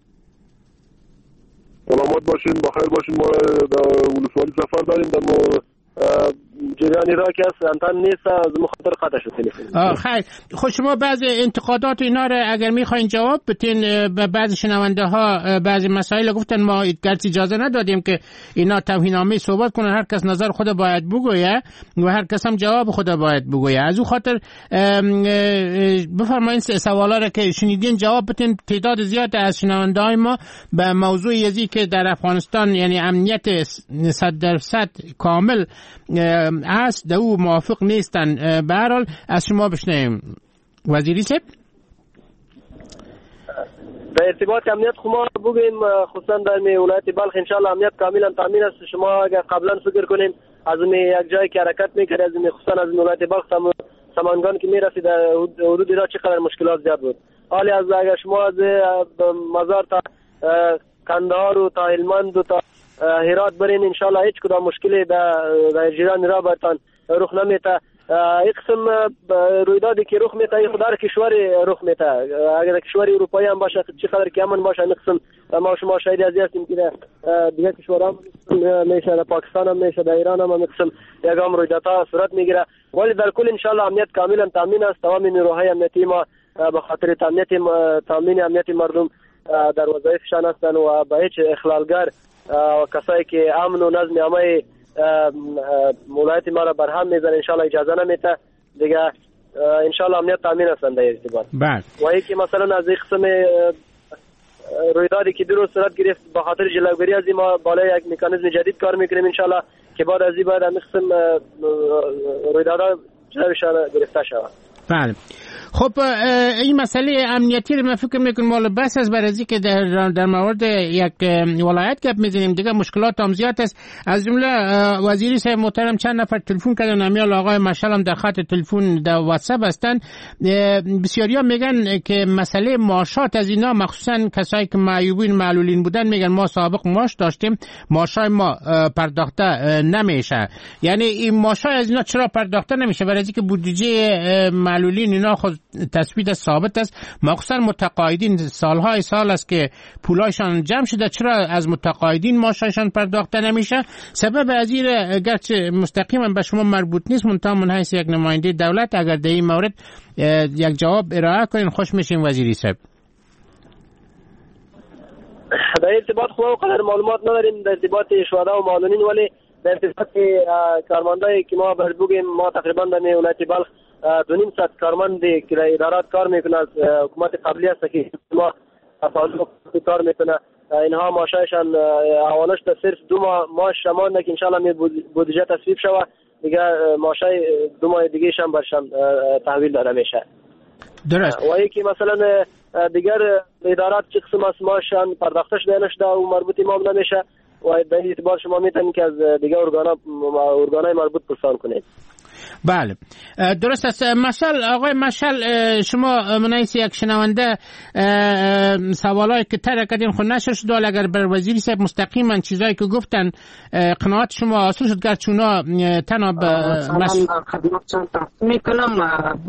سلامت باشین، بخیر باشین. ما در ولسوالی سفر داریم، در جریانی را که از انتن نیست از مخاطر قطع شد تلفن. خیر خب شما بعضی انتقادات اینا رو اگر میخواین جواب بدین، به بعضی شنونده ها بعضی مسائل گفتن ما گرچه اجازه ندادیم که اینا توهین‌آمیز صحبت کنن، هر کس نظر خود باید بگویه و هر کس هم جواب خود باید بگویه. از اون خاطر بفرمایید سوالا رو که شنیدین جواب بدین. تعداد زیاد از شنونده های ما به موضوع یزی که در افغانستان یعنی امنیت صد درصد کامل است در او موافق نیستن. به هر حال از شما بشنویم وزیری صاحب. در ارتباط امنیت خما بگیم، خصوصا در ولایت بلخ انشالله امنیت کاملا تامین است. شما اگر قبلا فکر کنین از یک جایی که حرکت میکرد، از خصوصا از ولایت بلخ سامانگان که میرسید حدود را چقدر مشکلات زیاد بود. حالی از اگر شما از مزار تا کندهار و تا هلمند و تا هرات برین انشالله هیچ کدام مشکلی در جیران را برتان رخ نمیته. یک قسم رویدادی که رخ میته خود در کشوری رخ میته. اگر کشوری اروپایی هم باشه چقدر که امن باشه، این قسم ما شما شاهدی از هستیم که دیگه کشورها میشه، در پاکستان هم میشه، در ایران هم این قسم یگام رویدادها صورت میگیره. ولی در کل انشالله امنیت کاملا تامین است. تمام نیروهای امنیتی ما به خاطر تامین تامین امنیت مردم در وظایفشان هستند و به هیچ اخلالگر و کسایی که امن و نظم عامه ولایت ما را برهم میزنه انشالله اجازه نمیده. دیگه انشالله امنیت تامین هستند در ارتباط. بله. و یکی مثلا از این قسم رویدادی که درست صورت گرفت به خاطر جلوگیری از این ما بالای یک مکانیزم جدید کار میکنیم انشالله که بعد از این بعد این قسم رویدادها جلوشان گرفته شود. بله. خب این مسئله امنیتی رو من فکر میکنم مال بس است، برای اینکه در در مورد یک ولایت گپ میزنیم دیگه مشکلات هم زیاد است. از جمله وزیری صاحب محترم چند نفر تلفن کردن، امیال آقای مشعل هم در خط تلفن در واتساپ هستن. بسیاریا میگن که مسئله معاشات از اینا مخصوصا کسایی که معیوبین معلولین بودن میگن ما سابق معاش داشتیم، معاشای ما پرداخته نمیشه. یعنی این معاشای از اینا چرا پرداخته نمیشه؟ برای اینکه بودجه معلولین اینا خود تثبیت ثابت است، مخصوصا متقاعدین سالهای سال است که پولایشان جمع شده، چرا از متقاعدین معاششان پرداخته نمیشه؟ سبب از این گرچه مستقیما به شما مربوط نیست، منتها من حیث یک نماینده دولت اگر در این مورد یک جواب ارائه کنین خوش میشیم وزیری صاحب. در ارتباط خود قدر معلومات نداریم در ارتباط شهدا و معلولین، ولی در ارتباط کارمندایی که ما باید بگیم ما تقریبا در ولایت بلخ دو نیم صد کارمند که در ادارات کار میکنه از حکومت قبلی است که ما تعلق کار میکنه، اینها معاششان اولش تا صرف دو ماه معاش مانده که انشالله بودجه تصویب شود، دیگه معاش دو ماه دیگه هم برشان تحویل داده میشه. درست. و یکی مثلا دیگر ادارات چه قسم از معاششان پرداخته شده نشده و مربوط ما نمیشه و در این اعتبار شما میتونید که از دیگر ارگانا ارگانای مربوط پرسان کنید. بله درست است. مشال آقای مشال، شما منایس یک شنونده سوالایی که طرح کردین خود نشر شد، ولی اگر بر وزیری صاحب مستقیما چیزایی که گفتن قناعت شما حاصل شد، گرچه اونا تنها به سلام خدمتتون میکنم.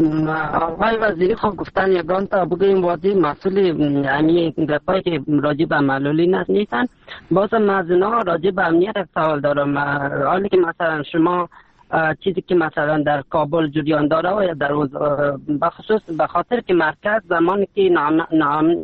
آقای وزیری خب گفتن یگان تا بگیم وادی مسئول یعنی گپایی که راجع به معلولین نیستن، بازم از اینا راجع به امنیت سوال دارم. حالی که مثلا شما چیزی که مثلا در کابل جریان داره و یا در بخصوص به خاطر که مرکز زمانی که نام نام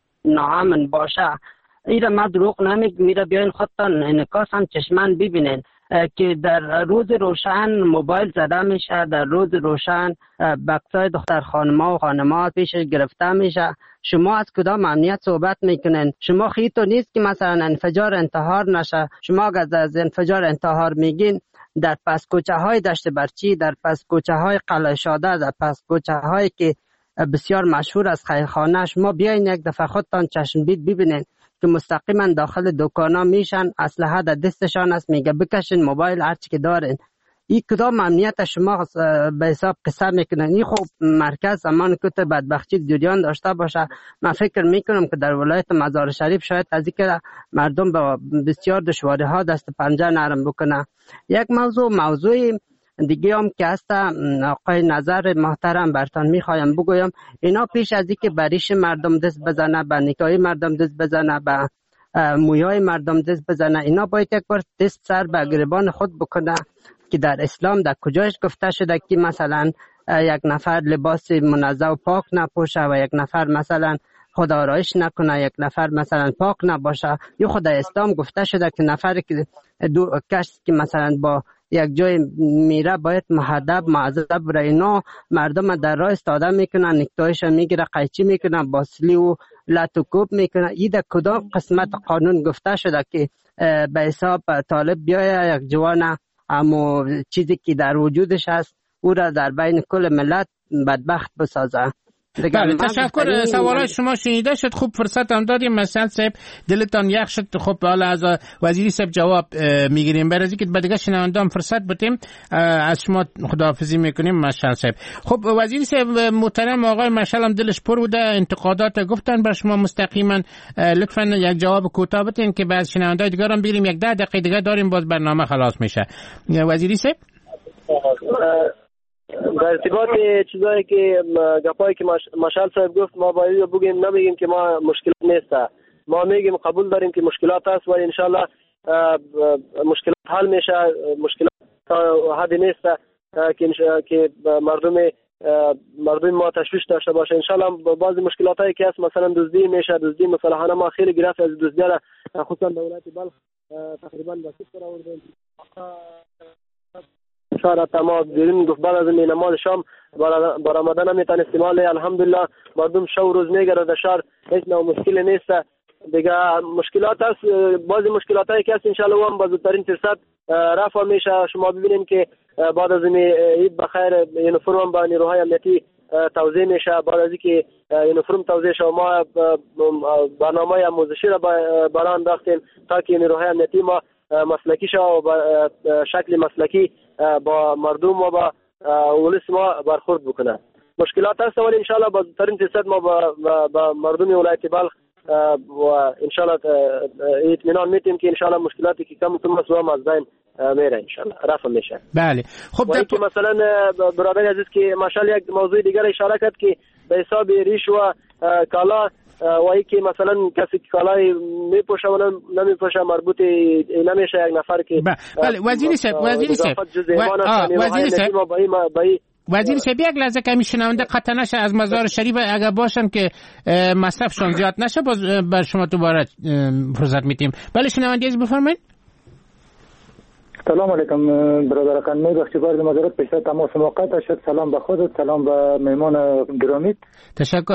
نامن باشه، ایره ما دروغ نمیگم، میره بیاین خودتان انعکاس هم چشمان ببینین که در روز روشن موبایل زده میشه، در روز روشن بکسای دختر خانما و خانما پیش گرفته میشه. شما از کدام امنیت صحبت میکنین؟ شما خیتو نیست که مثلا انفجار انتحار نشه؟ شما اگر از انفجار انتحار میگین در پس کوچه های دشت برچی، در پس کوچه های قلعه شاده، در پس کوچه هایی که بسیار مشهور از خیرخانه، شما بیاین یک دفعه خودتان چشمدید ببینین که مستقیما داخل دکانا میشن، اسلحه در دستشان است، میگه بکشین موبایل هرچی که دارین. این کدام امنیت شما به حساب قصه میکنن؟ این خوب مرکز زمان که بدبختی جریان داشته باشه، من فکر میکنم که در ولایت مزار شریف شاید از اینکه مردم با بسیار دشواری ها دست پنجه نرم بکنه. یک موضوع موضوع دیگه هم که هست، آقای نظر محترم برتان میخوایم بگویم، اینا پیش از اینکه بریش مردم دست بزنه، به نکای مردم دست بزنه، به مویای مردم دست بزنه، اینا باید یک بار دست سر به گریبان خود بکنه که در اسلام در کجاش گفته شده که مثلا یک نفر لباس منزه و پاک نپوشه و یک نفر مثلا خود آرایش نکنه، یک نفر مثلا پاک نباشه. یا خود اسلام گفته شده که نفر که دو کس که مثلا با یک جای میره باید مهذب معذب را. اینا مردم در راه استاده میکنن، نکتایش میگیره، قیچی میکنن، باسلی و لاتوکوب میکنن. این در کدام قسمت قانون گفته شده که به حساب طالب بیایه یک جوان اما چیزی که در وجودش هست او را در بین کل ملت بدبخت بسازه؟ بله تشکر. سوالای شما شنیده شد، خوب فرصت هم دادیم. مثلا صاحب دلتان یخ شد، خب حالا از وزیری صاحب جواب میگیریم. برای اینکه به دیگه شنوندگان فرصت بدیم از شما خداحافظی میکنیم. مشعل صاحب. خب وزیری صاحب محترم آقای مشعل هم دلش پر بوده، انتقادات گفتن بر شما مستقیما، لطفا یک جواب کوتاه بدین که بعد شنوندای دیگه هم بگیریم. یک ده دقیقه دیگه داریم، باز برنامه خلاص میشه. وزیری صاحب در ارتباط چیزایی که گپایی که مشعل صاحب گفت، ما باید بگیم نمیگیم که ما مشکلات نیسته، ما میگیم قبول داریم که مشکلات هست ولی انشالله مشکلات حل میشه. مشکلات حدی نیسته که که مردم مردم ما تشویش داشته باشه. انشالله بعضی مشکلات هایی که هست مثلا دزدی میشه، دزدی مسلحانه ما خیلی گرفت از دزدی را خصوصا دولت بلخ تقریبا به صفر آوردیم. شارت ما دیرین گفت بعد از نماز شام بر آمدن نمیتن استعمال. الحمدلله مردم شو روز میگره در شهر، هیچ نوع مشکلی نیست. دیگه مشکلات هست، بعضی مشکلات هایی که هست انشالله هم با زودترین فرصت رفع میشه. شما ببینین که بعد از عید بخیر یونیفرم با نیروهای امنیتی توزیع میشه. بعد از اینکه یونیفرم توزیع شد ما برنامه آموزشی را برای انداختیم تا که نیروهای امنیتی ما مسلکی شد و با شکل مسلکی با مردم و با ولس ما برخورد بکنه. مشکلات هست ولی انشالله با زودترین فرصت ما با, با مردم ولایت بلخ و انشالله اطمینان میتیم که انشالله مشکلاتی که کم کم است و هم از بین میره انشالله رفع میشه. بله خب در که مثلا برادر عزیز که ماشاءالله یک موضوع دیگر اشاره کرد که به حساب ریش و کالا و ای که مثلا کسی که کالای میپوشه و نمیپوشه مربوط نمیشه یک نفر که بله وزیر صاحب وزیر صاحب وزیر صاحب وزیر صاحب یک لحظه که میشنونده قطع نشه از مزار شریف اگر باشن که مصرفشون زیاد نشه باز بر شما دوباره فرصت میدیم. بله شنونده عزیز بفرمایید. سلام علیکم برادر قنمی بخشی بارد مزارت پیشتر تماس موقت شد. سلام به خودت، سلام به میمان گرامیت. تشکر.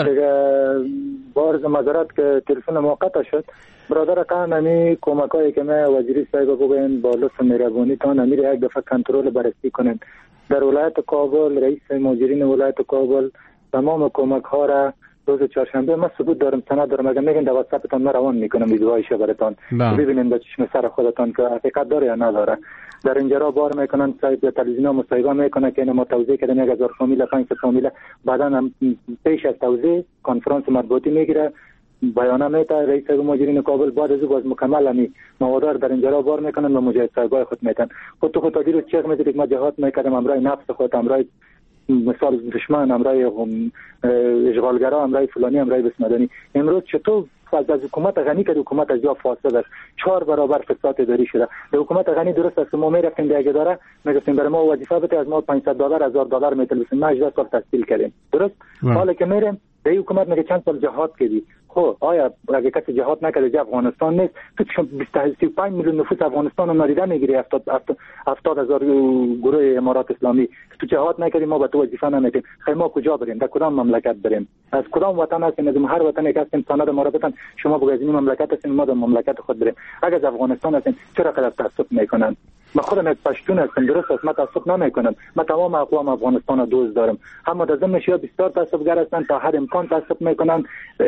بارد مزارت که تلفن موقت شد. برادر قنمی کمک هایی که من وزیری صاحب بگوین با لطف مهربانی تان امیر یک دفعه کنترل بررسی کنند. در ولایت کابل رئیس مجرمین ولایت کابل تمام کمک ها را روز چهارشنبه من ثبوت دارم سند دارم اگر میگن در واتساپتان من روان میکنم ویدیوهایش براتون ببینید به چشم سر خودتان که حقیقت داره یا نداره. در اینجا را بار میکنن صاحب تلویزیون مصاحبه میکنه که ما توضیح کردن یک هزار فامیل پنج فامیل بعدا پیش از توضیح کنفرانس مطبوعاتی میگیره بیانیه میده رئیس مجرمین کابل بعد از باز مکمل امی موادار در اینجا را بار میکنن و مجاهد صاحبای خود میتن خود تو خود دیرو چیز میذارید ما جهاد میکردم امرای نفس خود امرای مثال دشمن امرای اشغالگرا امرای فلانی امرای بسمدانی امروز چطور از حکومت غنی که حکومت از جا فاسد است چهار برابر فساد اداری شده. در حکومت غنی درست است ما میرفتیم دیگه داره میگفتیم برای ما وظیفه بده از ما پانصد دلار هزار دلار میتلسیم ما هجده سال تحصیل کردیم درست حالا که میریم به حکومت میگه چند سال جهاد کردی. خب آیا اگه کسی جهاد نکرده جا افغانستان نیست تو بیست و پنج میلیون نفوس افغانستان رو نادیده میگیری هفتاد هزار گروه امارات اسلامی تو جهاد نکردی ما به تو وظیفه نمیدیم. خیلی ما کجا بریم در کدام مملکت بریم از کدام وطن هستیم از هر وطنی که هستیم سند ما را بدن شما بگید این مملکت هستیم ما در مملکت خود بریم. اگه از افغانستان هستیم چرا قدر تعصب میکنن؟ ما خودم از پشتون هستم درست است ما تعصب نمیکنم ما تمام اقوام افغانستان رو دوست دارم اما در ضمن شیا بسیار تعصبگر هستن تا هر امکان تعصب میکنن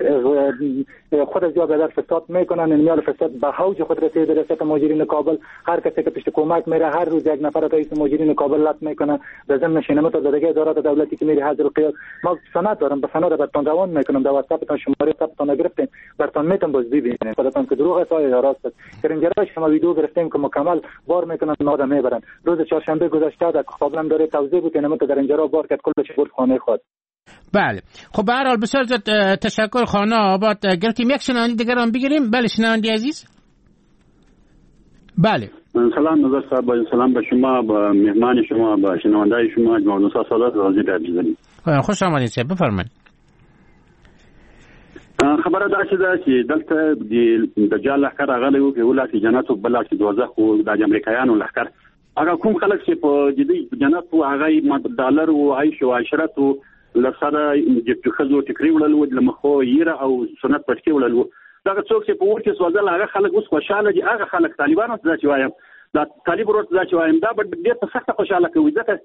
خود از جا بدر فساد میکنن این میال فساد به اوج خود رسیده رسیت مجرمین کابل هر کسی که پشت کمک میره هر روز یک نفر رئیس مجرمین کابل لط میکنه در ضمن شنمت و دیگه ادارات دولتی که میره حاضر قیاس ما سند دارم به سند براتون روان میکنم در واتساپتون شماره واتساپتون گرفتیم براتون میتونم باز ببینید خودتون که دروغ است یا راست است در اینجا شما ویدیو گرفتیم که مکمل بار میکنن نادا میبرن. روز چهارشنبه گذشته در کابل داره توضیح بود نمت در اینجا را بار کرد کلش برد خانه خود. بله خب به هر حال بسیار زیاد تشکر خانه آباد گرفتیم. یک شنونده دیگر هم بگیریم. بله شنونده عزیز. بله سلام نظر صاحب با سلام به شما با مهمان شما با شنونده شما جناب موسی سالات راضی درجزنی خوش آمدید صاحب بفرمایید. خبره دا چې چې دلته د دجال لښکر راغلی و په ولایت جنت او بل چې دوزخ او د امریکایانو لښکر هغه کوم خلک چې په جدي جنت او هغه ډالر او عيش او عشرت او لسره د خزو ټکری ولول د مخو یره او سنت پټکی ولول دا څوک چې په ورته سوځل هغه خلک اوس خوشاله دي هغه خلک طالبانو ته چې وایم دا طالب ورته چې وایم دا ډېر په سخته خوشاله کوي ځکه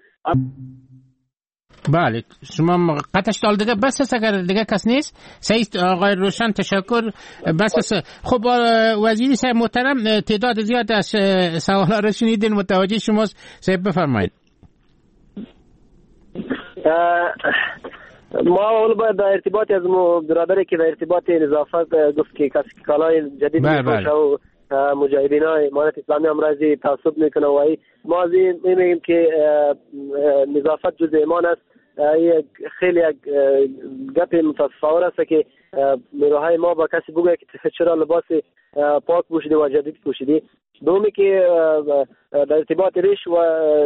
بله شما قطعش دال دیگه بس است اگر دیگه کس نیست. سعید آقای روشن تشکر بس است. خب وزیری صاحب محترم تعداد زیاد از سوالا رو شنیدین متوجه شماست صاحب بفرمایید. ما اول باید در ارتباط از برادری که در ارتباط نظافت گفت که کسی که کالای جدید میپوشه و مجاهدین های امارت اسلامی امراضی تعصب میکنه و ای ما ازی میگیم که نظافت جز ایمان است. خیلی یک گپ متصور است که نیروهای ما با کسی بگه که چرا لباس پاک پوشیدی و جدید پوشیدی. دومی که در ارتباط ریش و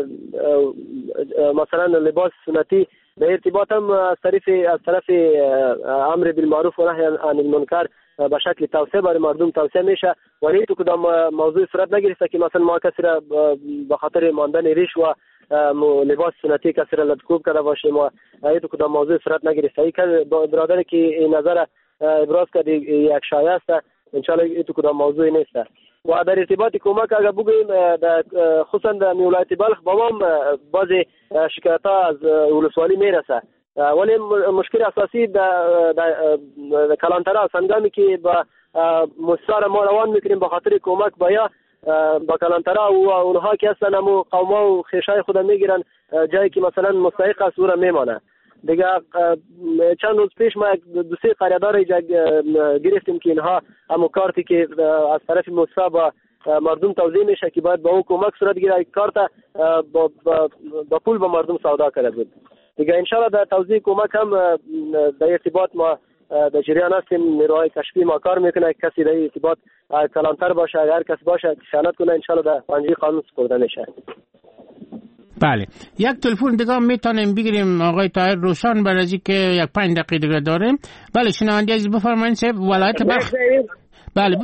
مثلا لباس سنتی در ارتباط هم از طرف از طرف امر بالمعروف و نهی عن المنکر به شکل توصیه برای مردم توصیه میشه ولی تو کدام موضوع صورت نگرفته که مثلا ما کسی را به خاطر ماندن ریش و لباس سنتی کسی را لدکوب کرده باشیم و تو کدام موضوع صورت نگرفته. ای که برادر که این نظر ابراز کرد یک شایعه است انشالله تو کدام موضوع نیست. و در ارتباط کمک اگر بگوییم خصوصا در ولایت بلخ با ما بعضی شکایت ها از ولسوالی میرسه ولی مشکل اساسی در کلانترا سنگامی که با مستار ما روان میکنیم به خاطر کمک با یا با کلانترا و اونها که هستن همو قوما و خیشای خود میگیرن جایی که مثلا مستحق است او را میمانه. دیگه چند روز پیش ما دو سه قرارداد گرفتیم که اینها همو کارتی که از طرف مصطفی با مردم توضیح میشه که باید با او کمک صورت گیره کار تا با, با, با پول به مردم سودا کرده بود دیگه. انشالله در توضیح کمک هم در ارتباط ما در جریان هستیم. نیروهای کشفی ما کار میکنه، کسی در ارتباط کلانتر باشه اگر کسی باشه خیانت کنه انشالله در پنجه قانون سپرده میشه. بله یک تلفن دیگه میتونیم بگیریم آقای طاهر روشن برای از که یک پنج دقیقه دیگه داریم. بله شنونده عزیز بفرمایید صاحب ولایت بخ. بله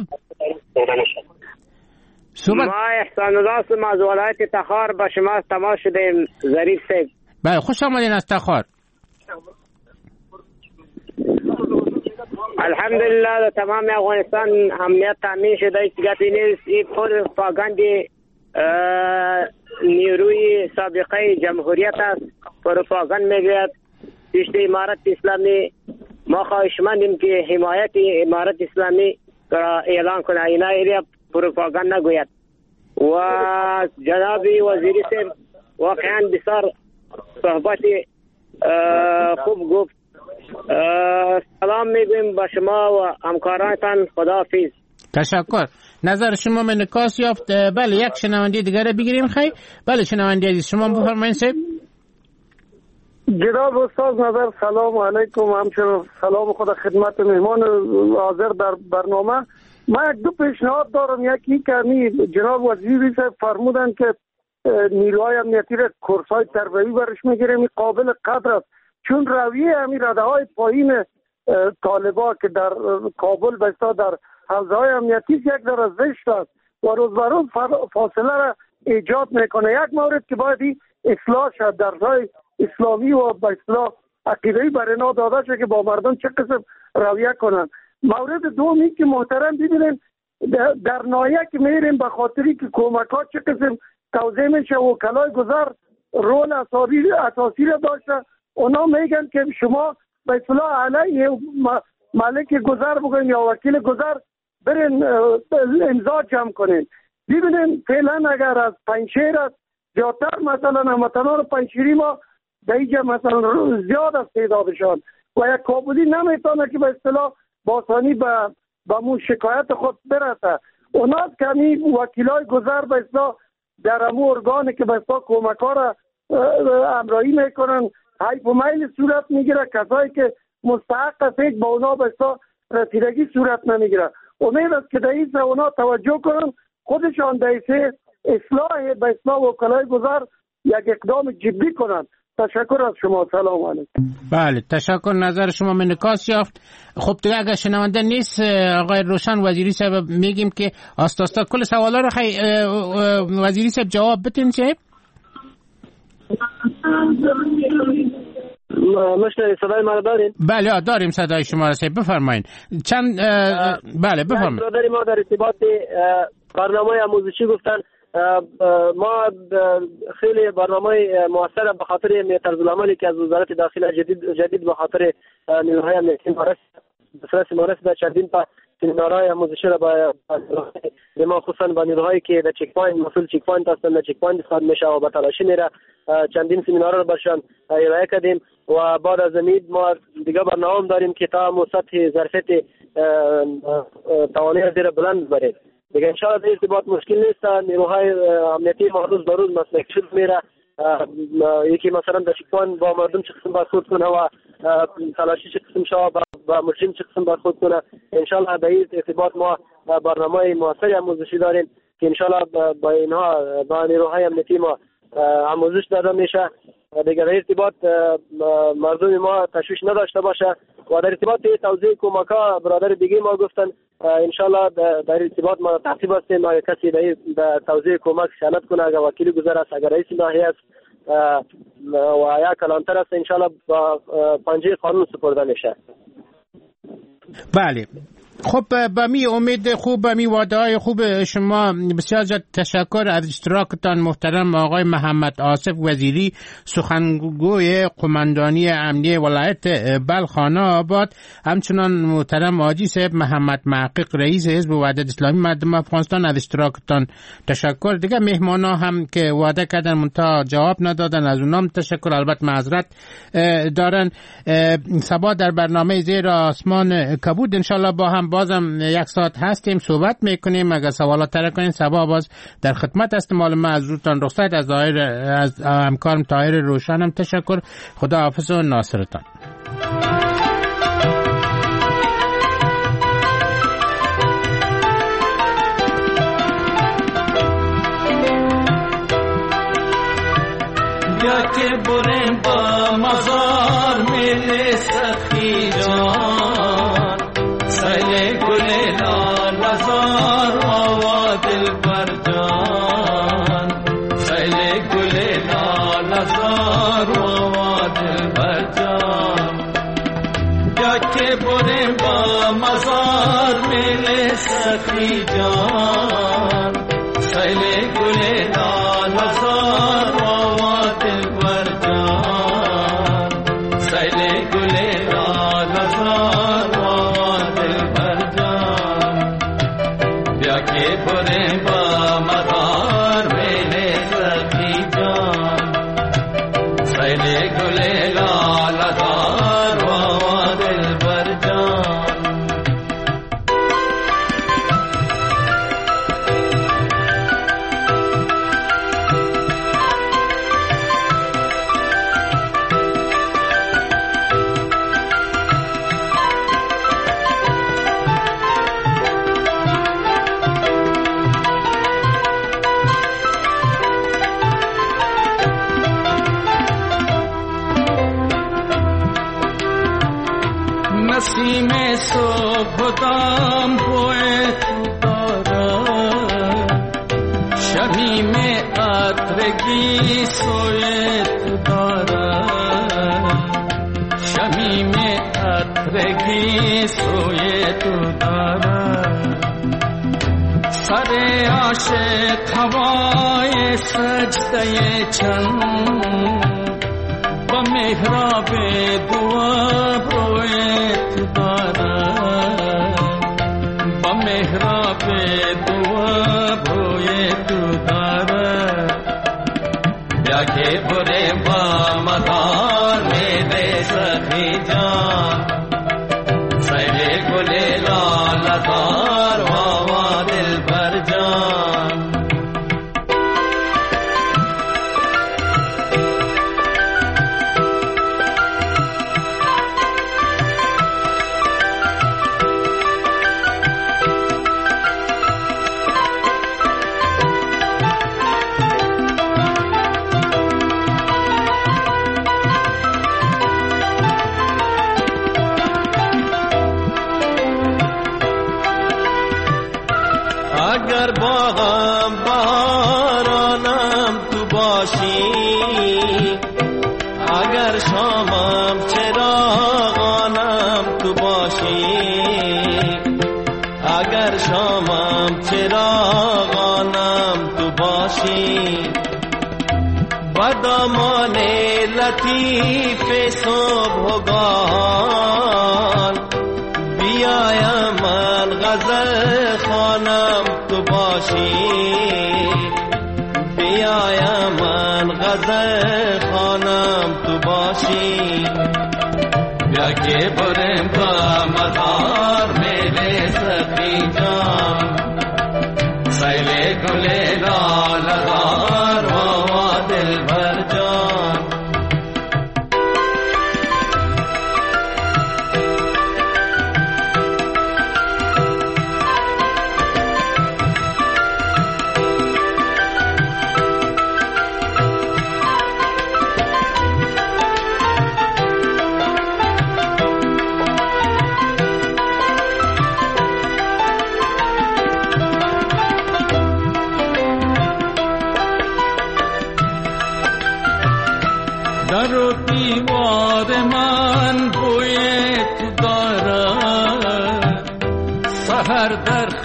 صبح ما احسان الله هستم از ولایت تخار با شما تماس شدیم ظریف صاحب. بله خوش آمدین از تخار. الحمدلله در تمام افغانستان امنیت تامین شده. گپی نیست این پروپاگاندی نیروی سابقه جمهوریت است. پروپاگاند میگوید پشت امارت اسلامی. ما خواهشمندیم که حمایت امارت اسلامی را اعلان کنه، اینا ایریا پروپاگاند نگوید. و جناب وزیری صاحب واقعا بسیار صحبت خوب گفت. سلام میگویم با شما و همکارانتان. خداحافظ. تشکر. نظر شما من نکاس یافت. بله یک شنونده دیگر بگیریم. خیلی بله شنونده عزیز شما بفرمایید صاحب. جناب استاد نظر سلام علیکم، همچنین سلام خدا خدمت مهمان حاضر در برنامه. من یک دو پیشنهاد دارم. یکی که جناب وزیری صاحب فرمودن که نیروهای امنیتی را کورس‌های تربیتی برش میگیریم، قابل قدر است، چون رویه همین رده‌های پایین طالبا که در کابل بسته در حوزه‌های امنیتی یک ذره زشت است و روز به روز فاصله را ایجاد میکنه. یک مورد که باید اصلاح شد در جای اسلامی و به اصلاح عقیده‌ای برنا داده شد که با مردم چه قسم رویه کنن. مورد دومی که محترم ببینیم در نایه که میریم به خاطری که کمکات چه قسم توضیح میشه و وکلای گذر رول اساسی را داشته. اونا میگن که شما به اصلاح علیه مالک گذر بگوین یا وکیل گذر برین امضا جمع کنین. ببینین فعلا اگر از پنجشیر است زیادتر مثلا هموطنان پنجشیری ما در اینجا مثلا زیاد است تعدادشان و یک کابلی نمیتونه که به اصطلاح باسانی به با مون شکایت خود برسه. اونا کمی وکیلای گذر به اصطلاح در امو ارگانی که به اصطلاح کمک‌ها را امرایی میکنن حیف و میل صورت میگیره. کسایی که مستحق است با اونا به اصطلاح رسیدگی صورت نمیگیره. امید است که در این اونا توجه کنن، خودشان در این اصلاح به اصلاح وکلای گذر یک اقدام جدی کنن. تشکر از شما. سلام علیکم. بله تشکر. نظر شما من نکاس یافت. خب دیگه اگر شنونده نیست آقای روشن وزیری صاحب میگیم که آستا آستا کل سوالا رو خی... وزیری صاحب جواب بتین صاحب. مشت صدای ما دارین؟ بله داریم صدای شما را صاحب بفرمایید. چند بله بفرمایید. برادری ما در ارتباط برنامه آموزشی گفتن ما خیلی برنامه موثر به خاطر طرزالعملی که از وزارت داخله جدید جدید به خاطر نیروهای امنیتی مارس بسرس مارس در چندین تا سمینارهای آموزشی را با ما خصوصا با نیروهایی که در چک پوینت مسئول چک پوینت هستند در چک پوینت خواهد میشه و با تلاشی میره چندین سمینارها را برشان ارائه کردیم و بعد از امید ما دیگه برنامه داریم که تا مو سطح ظرفیت توانایی زیر بلند برید دیگه انشاءالله در ارتباط مشکل نیست. نیروهای امنیتی ما روز به روز مسلک شد میره. یکی مثلا در چکپان با مردم چه قسم برخورد کنه و تلاشی چه قسم شوه با مجرم چه قسم برخورد کنه. انشاءالله در این ارتباط ما برنامه موثری آموزشی داریم که انشاءالله با اینها با نیروهای امنیتی ما آموزش داده میشه. دیگه در ارتباط مردم ما تشویش نداشته باشه و در ارتباط توزیع کمک‌ها برادر دیگه ما گفتن انشالله در ارتباط ما تعقیب هستیم. اگر کسی در توزیع کمک خیانت کنه، اگر وکیل گذر است، اگر رئیس ناحیه است و یا کلانتر است انشالله با پنجه قانون سپرده میشه. بله خب با می امید خوب با می وعده های خوب شما بسیار زیاد تشکر از اشتراکتان محترم آقای محمد آصف وزیری سخنگوی قماندانی امنیه ولایت بلخ خانه آباد، همچنان محترم حاجی صاحب محمد محقق رئیس حزب وحدت اسلامی مردم افغانستان از اشتراکتان تشکر. دیگه مهمانا هم که وعده کردن منتها جواب ندادن از اونام تشکر، البته معذرت دارن. صبا در برنامه زیر آسمان کبود انشالله با هم بازم یک ساعت هستیم صحبت میکنیم. اگر سوالات تر کنین سبا باز در خدمت است. مال ما از روتان رخصت از دایر از همکارم طاهر روشنم تشکر. خدا حافظ و ناصرتان. بیا که بریم با مزار میل سخی جان سیل گل لال زار آوا دل بر جان سیل گل لال زار آوا دل بر جان بیا که بریم با مزار میل سخی جان سیل گل لال زار نسیم صبح دام بوئے تو دارا شمیم عطرگی سوئے تو دارا شمیم عطرگی سوئے تو دارا سر عاشق ہوائے سجدے چند محراب دعا بروئے تو دارا بمحراب دعا بروئے تو دارا بیا کے برے با مدار میرے سخی جان سیلے گلے لال دار واوا دل بر جان اگر باغم بهارانم تو باشی اگر شامم چراغانم تو باشی اگر شامم چراغانم تو باشی بدامان لطیف صبحگاهان بیایم من غزل خوانم تو باشی بیایم من غزل خوانم تو باشی بیا که بریم با مزار میل سخی جان سیل گل لال زار واوا دل بر جان در و دیوار من بوی تو دارد سحر در